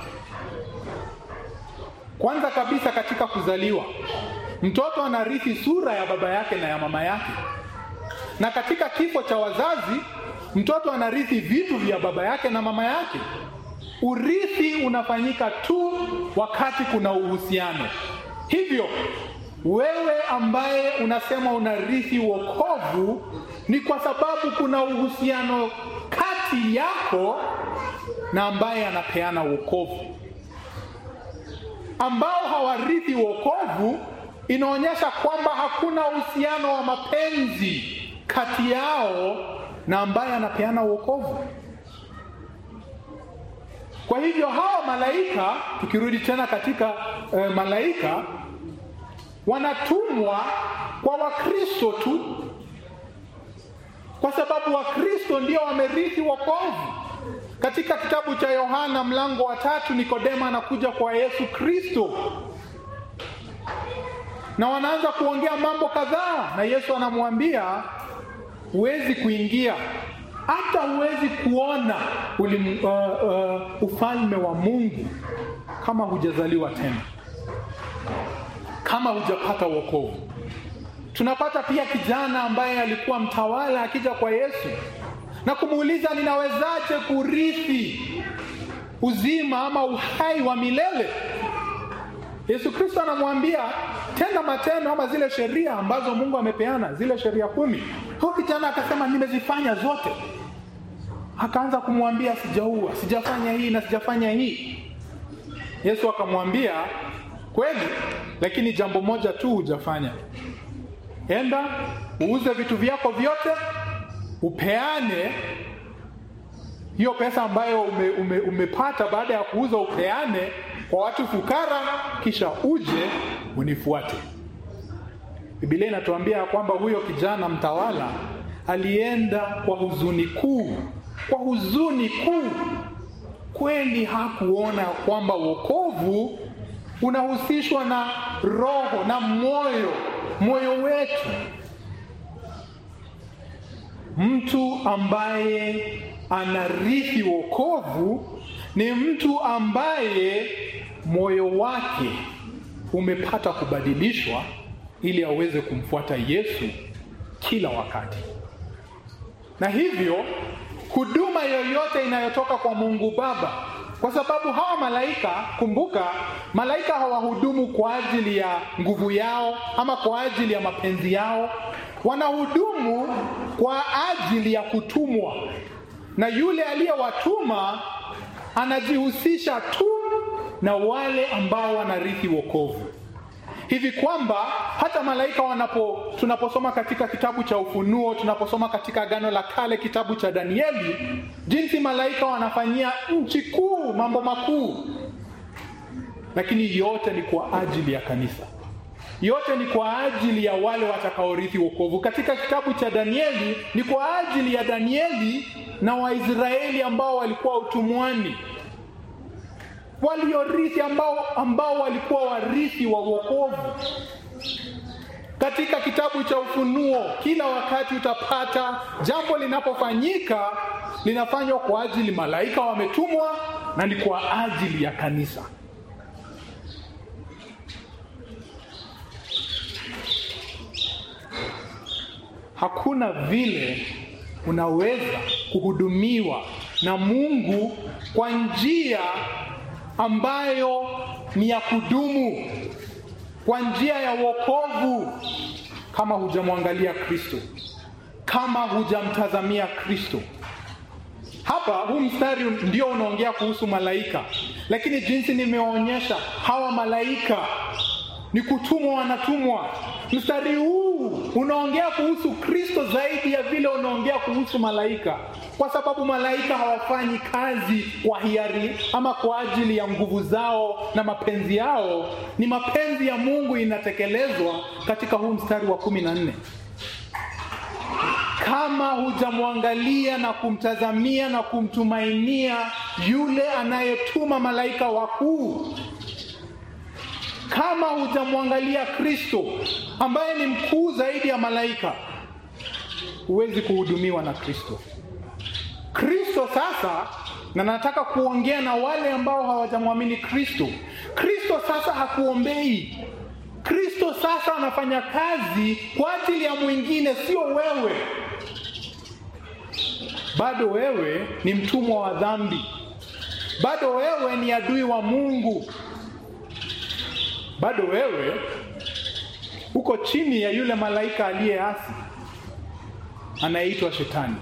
Kwanza kabisa katika kuzaliwa, mtoto anarithi sura ya baba yake na ya mama yake. Na katika kifo cha wazazi, mtoto anarithi vitu vya baba yake na mama yake. Urithi unafanyika tu wakati kuna uhusiano. Hivyo, wewe ambaye unasema unarithi wokovu, ni kwa sababu kuna uhusiano kati yako na ambaye anapeana wokovu. Ambao hawarithi wokovu, inaonyesha kwamba hakuna uhusiano wa mapenzi kati yao na ambaye anapeana wokovu. Kwa hivyo hawa malaika, tukirudi tena katika malaika, wanatumwa kwa Wakristo tu, kwa sababu Wakristo ndio wamerithi wokovu. Katika kitabu cha Yohana mlango wa 3, Nikodema anakuja kwa Yesu Kristo na wanaanza kuongea mambo kadhaa, na Yesu anamwambia huwezi kuingia, hata huwezi kuona ufalme wa Mungu kama hujazaliwa tena, kama hujapata wokovu. Tunapata pia kijana ambaye alikuwa mtawala akija kwa Yesu na kumuuliza, ninawezaje kurithi uzima ama uhai wa milele? Yesu Kristo anamwambia, tenda matendo ama zile sheria ambazo Mungu amepeana, zile sheria 10. Huyo kijana akasema, nimezifanya zote. Akaanza kumwambia, sijaua, sijafanya hii na sijafanya hii. Yesu akamwambia, kweli, lakini jambo moja tu hujafanya. Enda uuze vitu vyako vyote, upeane hiyo pesa ambayo umepata baada ya kuuza, upeane kwa watu fukara, kisha uje unifuate. Biblia inatuambia kwamba huyo kijana mtawala alienda kwa huzuni kuu. Kweli hakuona kwamba wokovu unahusishwa na roho na moyo wetu. Mtu ambaye anarithi wokovu ni mtu ambaye moyo wake umepata kubadilishwa ili aweze kumfuata Yesu kila wakati. Na hivyo huduma yoyote inayotoka kwa Mungu Baba, kwa sababu hawa malaika, kumbuka, malaika hawahudumu kwa ajili ya nguvu yao ama kwa ajili ya mapenzi yao. Wanahudumu kwa ajili ya kutumwa, na yule aliyewatuma anajihusisha tu na wale ambao wanarithi wokovu. Hivi kwamba hata malaika tunaposoma katika kitabu cha Ufunuo, tunaposoma katika Agano la Kale kitabu cha Danieli, jinsi malaika wanafanyia nchi kuu mambo makuu, lakini yote ni kwa ajili ya kanisa. Yote ni kwa ajili ya wale watakaorithi wokovu. Katika kitabu cha Danieli ni kwa ajili ya Danieli na Waisraeli ambao walikuwa utumwani, waliorithi ambao walikuwa warithi wa wokovu. Katika kitabu cha Ufunuo kila wakati utapata jambo linapofanyika linafanywa kwa ajili malaika wametumwa na ni kwa ajili ya kanisa. Hakuna vile unaweza kuhudumiwa na Mungu kwa njia ambayo ni ya kudumu, kwa njia ya wokovu, kama hujamwangalia Kristo, kama hujamtazamia Kristo. Hapa huu mstari ndio unaongea kuhusu malaika, lakini jinsi nimeonyesha hawa malaika ni kutumwa, wanatumwa. Mstari huu unaongea kuhusu Kristo zaidi ya vile unaongea kuhusu malaika, kwa sababu malaika hawafanyi kazi kwa hiari ama kwa ajili ya nguvu zao na mapenzi yao. Ni mapenzi ya Mungu inatekelezwa katika huu mstari wa 14. Kama hujamwangalia na kumtazamia na kumtumainia yule anayetuma malaika wakuu, kama hujamwangalia Kristo ambaye ni mkuu zaidi ya malaika, huwezi kuhudumiwa na Kristo. Kristo sasa, na nataka kuongea na wale ambao hawajamwamini Kristo. Kristo sasa hakuombei. Kristo sasa anafanya kazi kwa ajili ya mwingine, sio wewe. Bado wewe ni mtumwa wa dhambi. Bado wewe ni adui wa Mungu. Bado wewe uko chini ya yule malaika aliyeasi anayeitwa Shetani.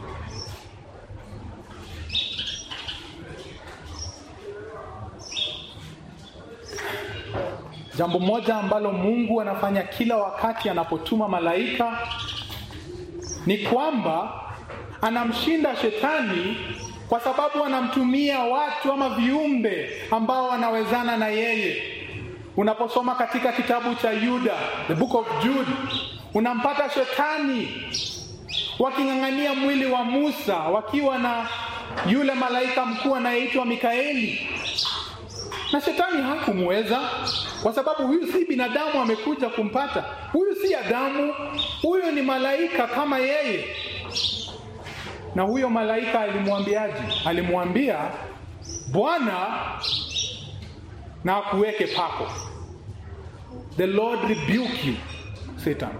Jambo moja ambalo Mungu anafanya kila wakati anapotuma malaika ni kwamba anamshinda Shetani, kwa sababu anamtumia watu ama viumbe ambao wanawezana na yeye. Unaposoma katika kitabu cha Yuda, the book of Jude, unampata Shetani waking'ang'ania mwili wa Musa wakiwa na yule malaika mkuu anayeitwa Mikaeli. Na Shetani hakumweza, kwa sababu huyu si binadamu amekuja kumpata. Huyu si Adamu, huyu ni malaika kama yeye. Na huyo malaika alimwambiaje? Alimwambia, Bwana na akuweke pako. The Lord rebuke you, Satan.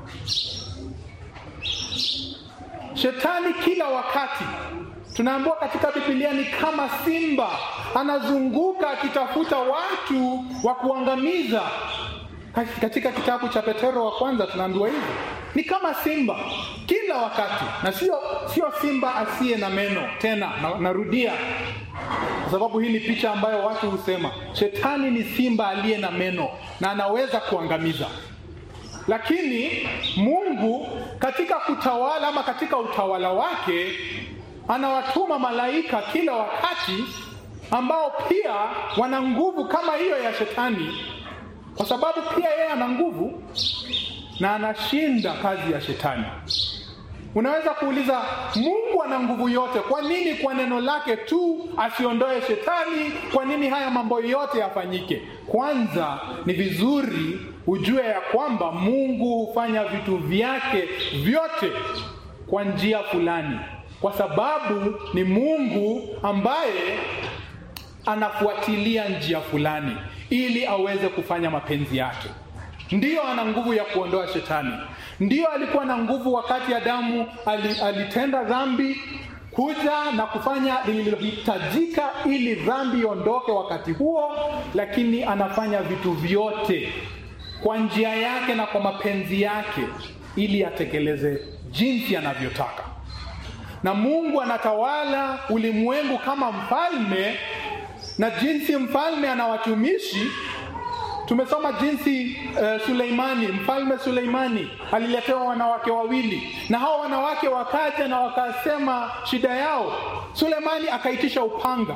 Shetani kila wakati, tunaambiwa katika Biblia, ni kama simba anazunguka akitafuta watu wa kuangamiza. Katika kitabu cha Petro wa kwanza tunaambiwa hivyo. Ni kama simba kila wakati, na sio simba asiye na meno tena. Narudia, kwa sababu hii ni picha ambayo watu husema. Shetani ni simba aliye na meno na anaweza kuangamiza. Lakini Mungu katika kutawala ama katika utawala wake anawatuma malaika kila wakati ambao pia wana nguvu kama hiyo ya Shetani, kwa sababu pia yeye ana nguvu na anashinda kazi ya Shetani. Unaweza kuuliza, Mungu ana nguvu yote, kwa nini kwa neno lake tu asiondoe Shetani? Kwa nini haya mambo yote yafanyike? Kwanza ni vizuri ujue ya kwamba Mungu hufanya vitu vyake vyote kwa njia fulani, kwa sababu ni Mungu ambaye anafuatilia njia fulani ili aweze kufanya mapenzi yake. Ndiyo ana nguvu ya kuondoa Shetani. Ndiyo alikuwa na nguvu wakati Adamu alitenda dhambi, kuja na kufanya lililohitajika ili dhambi iondoke wakati huo, lakini anafanya vitu vyote kwa njia yake na kwa mapenzi yake ili atekeleze jinsi anavyotaka. Na Mungu anatawala ulimwengu kama mfalme, na jinsi mfalme ana watumishi. Tumesoma jinsi mfalme Suleimani aliletewa wanawake wawili, na hao wanawake wakaja na wakasema shida yao. Suleimani akaitisha upanga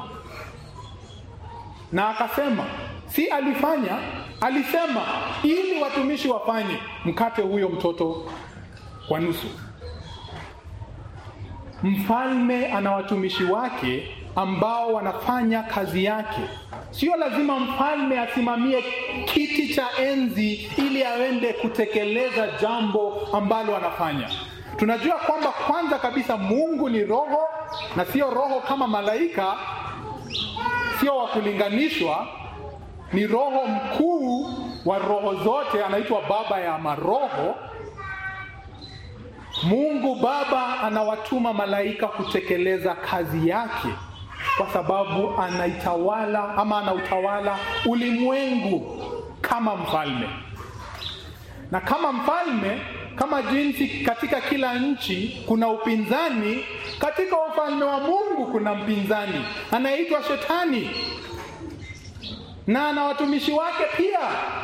na akasema, si alifanya, alisema ili watumishi wafanye, mkate huyo mtoto kwa nusu. Mfalme ana watumishi wake ambao wanafanya kazi yake. Sio lazima mfalme asimamie kiti cha enzi ili aende kutekeleza jambo ambalo anafanya. Tunajua kwamba kwanza kabisa Mungu ni roho, na sio roho kama malaika, sio wa kulinganishwa. Ni roho mkuu wa roho zote, anaitwa baba ya maroho. Mungu Baba anawatuma malaika kutekeleza kazi yake kwa sababu anautawala ulimwengu kama mfalme. Na kama mfalme, kama jinsi katika kila nchi kuna upinzani, katika ufalme wa Mungu kuna mpinzani anaitwa Shetani, na ana watumishi wake pia.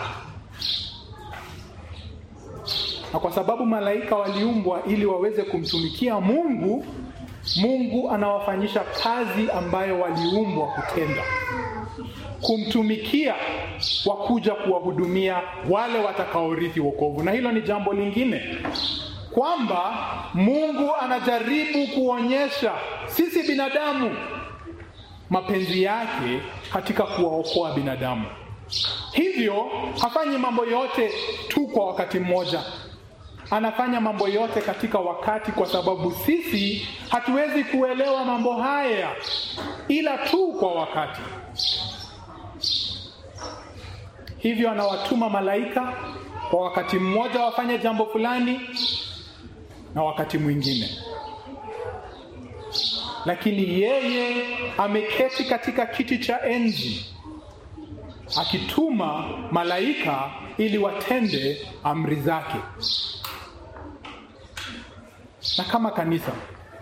Na kwa sababu malaika waliumbwa ili waweze kumtumikia Mungu, Mungu anawafanyisha kazi ambayo waliumbwa kutenda, kumtumikia, wakuja kuwahudumia wale watakaorithi wokovu. Na hilo ni jambo lingine, kwamba Mungu anajaribu kuonyesha sisi binadamu mapenzi yake katika kuwaokoa binadamu. Hivyo hafanyi mambo yote tu kwa wakati mmoja. Anafanya mambo yote katika wakati, kwa sababu sisi hatuwezi kuelewa mambo haya ila tu kwa wakati. Hivyo anawatuma malaika kwa wakati mmoja wafanye jambo fulani na wakati mwingine. Lakini yeye ameketi katika kiti cha enzi akituma malaika ili watende amri zake. Na kama kanisa,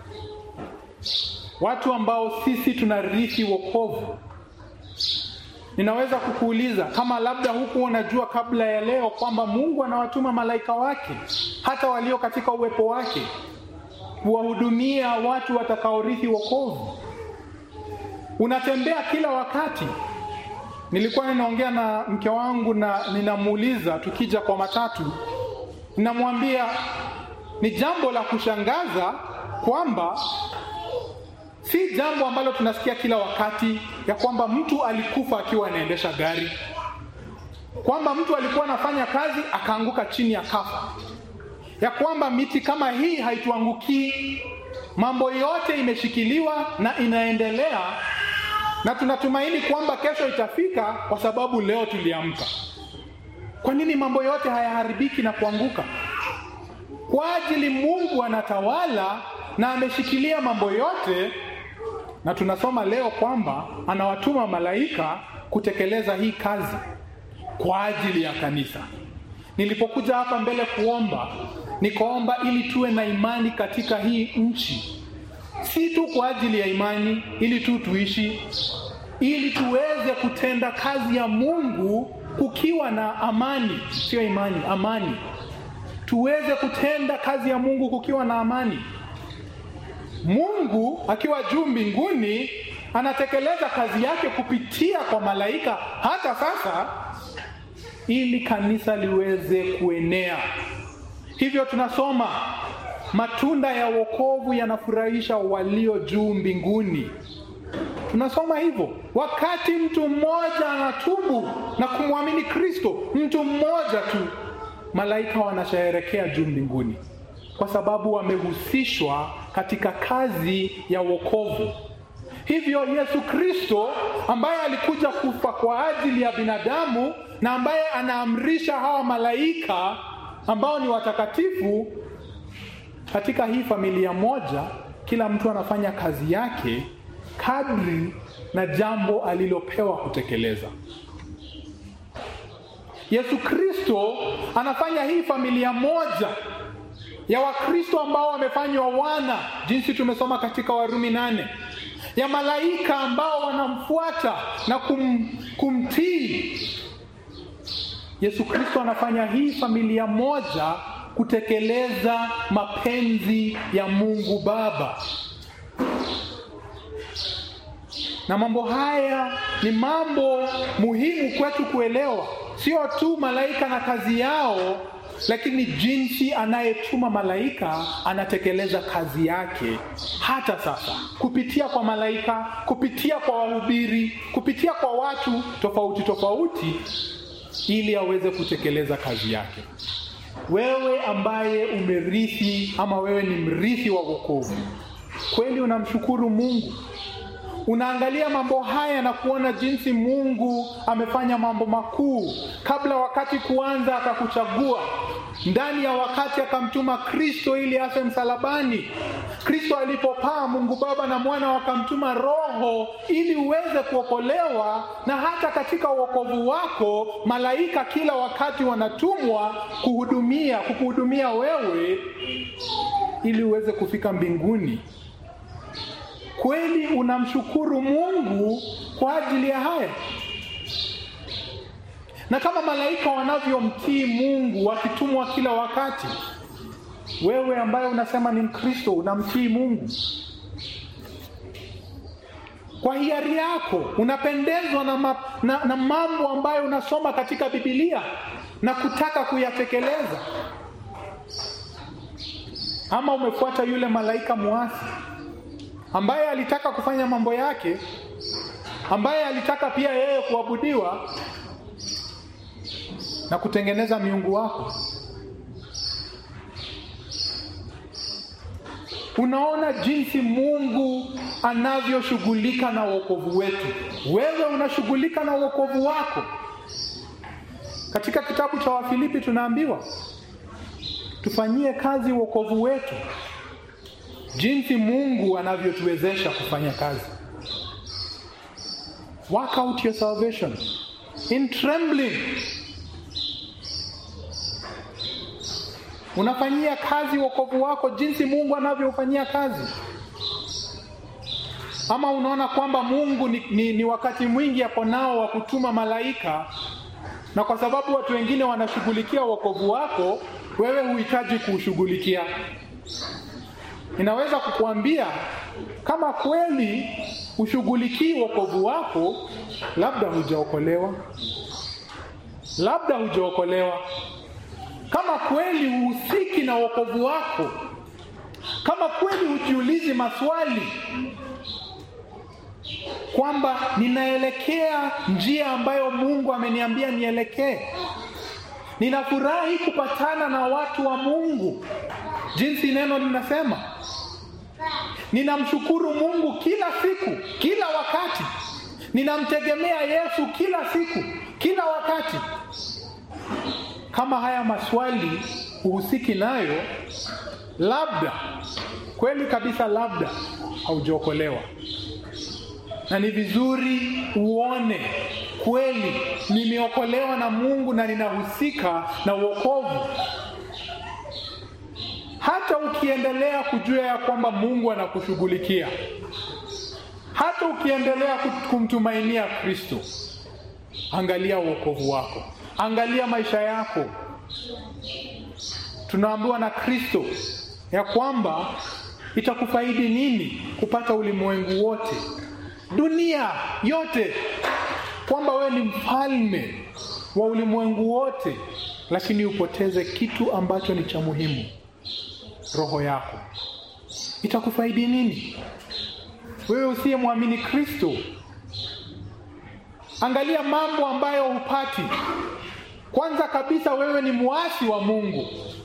watu ambao sisi tunarithi wokovu, ninaweza kukuuliza, kama labda huku unajua kabla ya leo kwamba Mungu anawatuma malaika wake hata walio katika uwepo wake kuwahudumia watu watakaorithi wokovu. Unatembea kila wakati. Nilikuwa ninaongea na mke wangu na ninamuuliza, tukija kwa matatu, ninamwambia ni jambo la kushangaza kwamba si jambo ambalo tunasikia kila wakati, ya kwamba mtu alikufa akiwa anaendesha gari, kwamba mtu alikuwa anafanya kazi akaanguka chini akafa, ya kwamba miti kama hii haituangukii. Mambo yote imeshikiliwa na inaendelea, na tunatumaini kwamba kesho itafika kwa sababu leo tuliamka. Kwa nini mambo yote hayaharibiki na kuanguka? Kwa ajili Mungu anatawala na ameshikilia mambo yote. Na tunasoma leo kwamba anawatuma malaika kutekeleza hii kazi kwa ajili ya kanisa. Nilipokuja hapa mbele kuomba, nikaomba ili tuwe na imani katika hii nchi. Si tu kwa ajili ya imani, ili tu tuishi, ili tuweze kutenda kazi ya Mungu kukiwa na amani. Sio imani, amani. Tuweze kutenda kazi ya Mungu kukiwa na amani. Mungu akiwa juu mbinguni anatekeleza kazi yake kupitia kwa malaika hata sasa, ili kanisa liweze kuenea. Hivyo tunasoma matunda ya wokovu yanafurahisha walio juu mbinguni. Tunasoma hivyo, wakati mtu mmoja anatubu na kumwamini Kristo, mtu mmoja tu, malaika wanasherehekea juu mbinguni, kwa sababu wamehusishwa katika kazi ya wokovu. Hivyo Yesu Kristo ambaye alikuja kufa kwa ajili ya binadamu, na ambaye anaamrisha hawa malaika ambao ni watakatifu, katika hii familia moja kila mtu anafanya kazi yake kadri na jambo alilopewa kutekeleza. Yesu Kristo anafanya hii familia moja ya Wakristo ambao wamefanywa wana, jinsi tumesoma katika Warumi 8, ya malaika ambao wanamfuata na kumtii. Yesu Kristo anafanya hii familia moja kutekeleza mapenzi ya Mungu Baba. Na mambo haya ni mambo muhimu kwetu kuelewa. Sio tu malaika na kazi yao, lakini jinsi anayetuma malaika anatekeleza kazi yake hata sasa, kupitia kwa malaika, kupitia kwa wahubiri, kupitia kwa watu tofauti tofauti, ili aweze kutekeleza kazi yake. Wewe ambaye umerithi, ama wewe ni mrithi wa wokovu, kweli unamshukuru Mungu? Unaangalia mambo haya na kuona jinsi Mungu amefanya mambo makuu kabla wakati kuanza akakuchagua, ndani ya wakati akamtuma Kristo ili afe msalabani. Kristo alipopaa, Mungu Baba na Mwana wakamtuma Roho ili uweze kuokolewa, na hata katika wokovu wako malaika kila wakati wanatumwa kukuhudumia wewe ili uweze kufika mbinguni. Kweli unamshukuru Mungu kwa ajili ya haya? Na kama malaika wanavyomtii Mungu wakitumwa kila wakati, wewe ambaye unasema ni Mkristo unamtii Mungu kwa hiari yako? Unapendezwa na mambo ambayo unasoma katika Biblia na kutaka kuyatekeleza? Ama umefuata yule malaika muasi ambaye alitaka kufanya mambo yake, ambaye alitaka pia yeye kuabudiwa na kutengeneza miungu wako? Unaona jinsi Mungu anavyoshughulika na wokovu wetu. Wewe unashughulika na wokovu wako. Katika kitabu cha Wafilipi tunaambiwa tufanyie kazi wokovu wetu, jinsi Mungu anavyotuwezesha kufanya kazi. Work out your salvation in trembling. Unafanyia kazi wokovu wako jinsi Mungu anavyofanyia kazi? Ama unaona kwamba Mungu ni wakati mwingi hapo nao wa kutuma malaika, na kwa sababu watu wengine wanashughulikia wokovu wako, wewe huhitaji kuushughulikia? Ninaweza kukuambia kama kweli ushughulikii wokovu wako, labda hujaokolewa. Kama kweli uhusiki na wokovu wako, kama kweli hujiulizi maswali kwamba ninaelekea njia ambayo Mungu ameniambia nielekee, ninafurahi kupatana na watu wa Mungu jinsi neno linasema, ninamshukuru Mungu kila siku, kila wakati, ninamtegemea Yesu kila siku, kila wakati, kama haya maswali uhusiki nayo, labda kweli kabisa, labda haujaokolewa. Na ni vizuri uone kweli nimeokolewa na Mungu na ninahusika na wokovu. Hata ukiendelea kujua ya kwamba Mungu anakushughulikia, hata ukiendelea kumtumainia Kristo, angalia wokovu wako, angalia maisha yako. Tunaambiwa na Kristo ya kwamba itakufaidi nini kupata ulimwengu wote, dunia yote, kwamba wewe ni mfalme wa ulimwengu wote, lakini upoteze kitu ambacho ni cha muhimu, roho yako. Itakufaidi nini wewe usiyemwamini Kristo? Angalia mambo ambayo hupati. Kwanza kabisa, wewe ni muasi wa Mungu.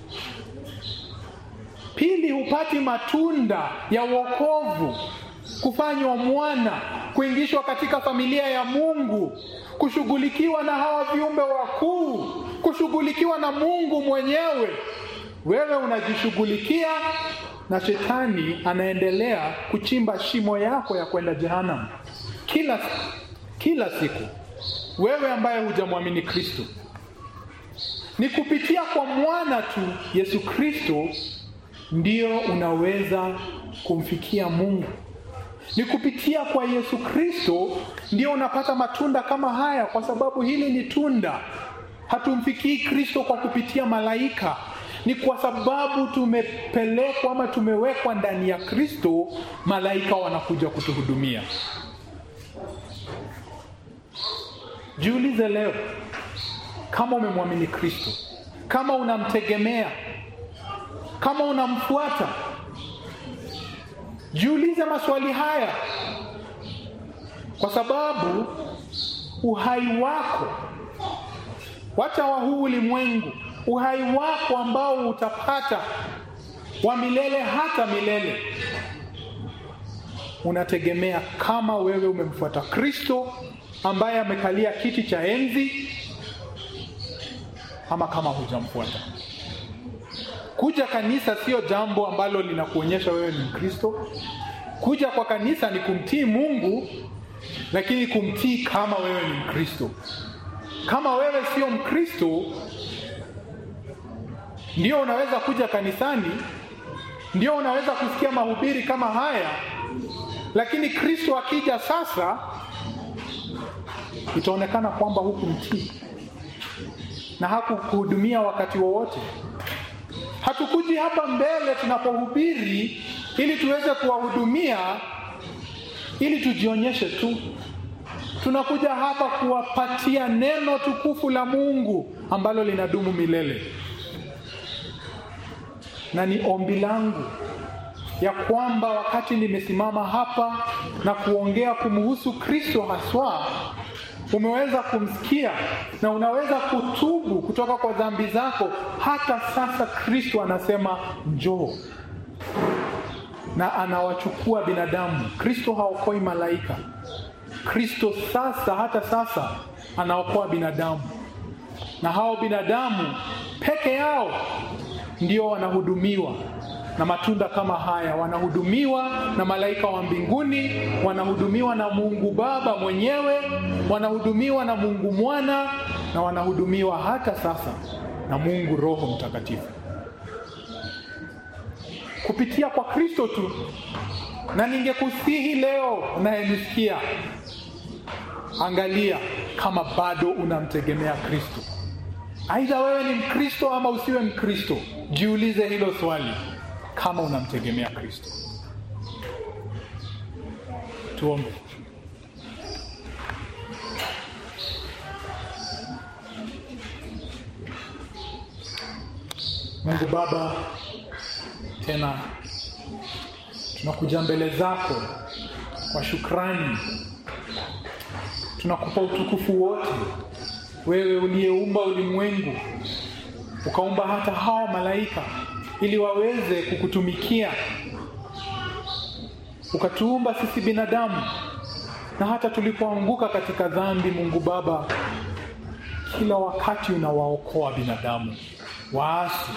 Pili, hupati matunda ya wokovu, kufanywa mwana, kuingishwa katika familia ya Mungu, kushughulikiwa na hawa viumbe wakuu, kushughulikiwa na Mungu mwenyewe. Wewe unajishughulikia na shetani anaendelea kuchimba shimo yako ya kwenda jehanamu kila siku. Wewe ambaye hujamwamini Kristo, ni kupitia kwa mwana tu Yesu Kristo ndio unaweza kumfikia Mungu. Ni kupitia kwa Yesu Kristo ndio unapata matunda kama haya, kwa sababu hili ni tunda. Hatumfikii Kristo kwa kupitia malaika, ni kwa sababu tumepelekwa ama tumewekwa ndani ya Kristo, malaika wanakuja kutuhudumia. Jiulize leo, kama umemwamini Kristo, kama unamtegemea, kama unamfuata, jiulize maswali haya, kwa sababu uhai wako, wacha wa huu ulimwengu, uhai wako ambao utapata wa milele hata milele, unategemea kama wewe umemfuata Kristo ambaye amekalia kiti cha enzi, ama kama hujamfuata. Kuja kanisa sio jambo ambalo linakuonyesha wewe ni Mkristo. Kuja kwa kanisa ni kumtii Mungu, lakini kumtii kama wewe ni Mkristo. Kama wewe sio Mkristo, ndio unaweza kuja kanisani, ndio unaweza kusikia mahubiri kama haya, lakini Kristo akija sasa, itaonekana kwamba hukumtii na hakukuhudumia wakati wowote. Hatukuji hapa mbele tunapohubiri ili tuweze kuwahudumia, ili tujionyeshe tu. Tunakuja hapa kuwapatia neno tukufu la Mungu ambalo linadumu milele. Na ni ombi langu ya kwamba wakati nimesimama hapa na kuongea kumhusu Kristo haswa, umeweza kumsikia na unaweza kutubu kutoka kwa dhambi zako. Hata sasa Kristo anasema njoo, na anawachukua binadamu. Kristo haokoi malaika. Kristo hata sasa anaokoa binadamu, na hao binadamu peke yao ndio wanahudumiwa na matunda kama haya. Wanahudumiwa na malaika wa mbinguni, wanahudumiwa na Mungu Baba mwenyewe, wanahudumiwa na Mungu Mwana, na wanahudumiwa hata sasa na Mungu Roho Mtakatifu kupitia kwa Kristo tu. Na ningekusihi leo unayenisikia, angalia kama bado unamtegemea Kristo. Aidha wewe ni Mkristo ama usiwe Mkristo, jiulize hilo swali, kama unamtegemea Kristo. Tuombe. Mungu Baba, tena tunakuja mbele zako kwa shukrani. Tunakupa utukufu wote, wewe uliyeumba ulimwengu, ukaumba hata hao malaika ili waweze kukutumikia. Ukatuumba sisi binadamu, na hata tulipoanguka katika dhambi, Mungu Baba, kila wakati unawaokoa binadamu waasi.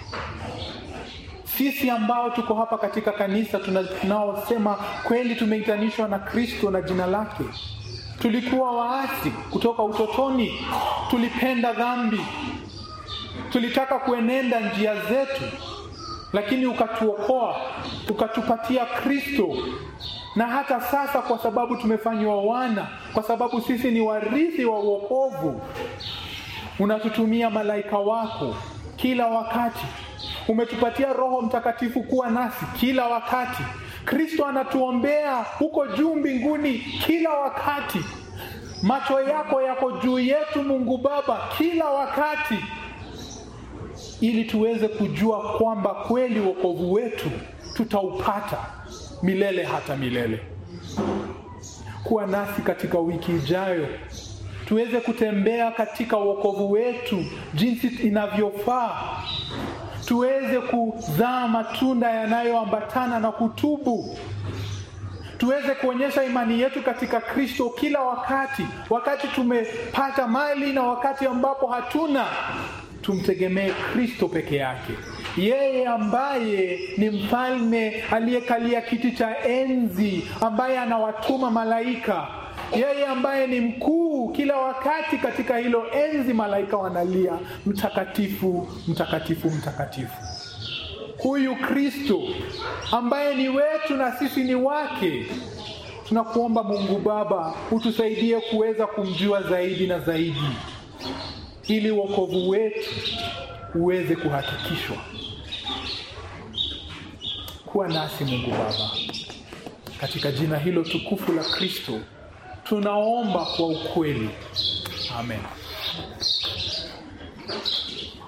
Sisi ambao tuko hapa katika kanisa tunaosema kweli tumeitanishwa na Kristo na jina lake, tulikuwa waasi kutoka utotoni. Tulipenda dhambi, tulitaka kuenenda njia zetu, lakini ukatuokoa, ukatupatia Kristo. Na hata sasa, kwa sababu tumefanywa wana, kwa sababu sisi ni warithi wa wokovu, unatutumia malaika wako kila wakati. Umetupatia Roho Mtakatifu kuwa nasi kila wakati. Kristo anatuombea huko juu mbinguni kila wakati. Macho yako yako juu yetu, Mungu Baba, kila wakati, ili tuweze kujua kwamba kweli wokovu wetu tutaupata milele hata milele. Kuwa nasi katika wiki ijayo, tuweze kutembea katika wokovu wetu jinsi inavyofaa. Tuweze kuzaa matunda yanayoambatana na kutubu. Tuweze kuonyesha imani yetu katika Kristo kila wakati. Wakati tumepata mali na wakati ambapo hatuna, tumtegemee Kristo peke yake. Yeye ambaye ni mfalme aliyekalia kiti cha enzi, ambaye anawatuma malaika. Yeye ambaye ni mkuu kila wakati katika hilo enzi, malaika wanalia mtakatifu, mtakatifu, mtakatifu. Huyu Kristo ambaye ni wetu na sisi ni wake, tunakuomba Mungu Baba utusaidie kuweza kumjua zaidi na zaidi, ili wokovu wetu uweze kuhakikishwa. Kuwa nasi Mungu Baba, katika jina hilo tukufu la Kristo tunaomba kwa ukweli. Amen.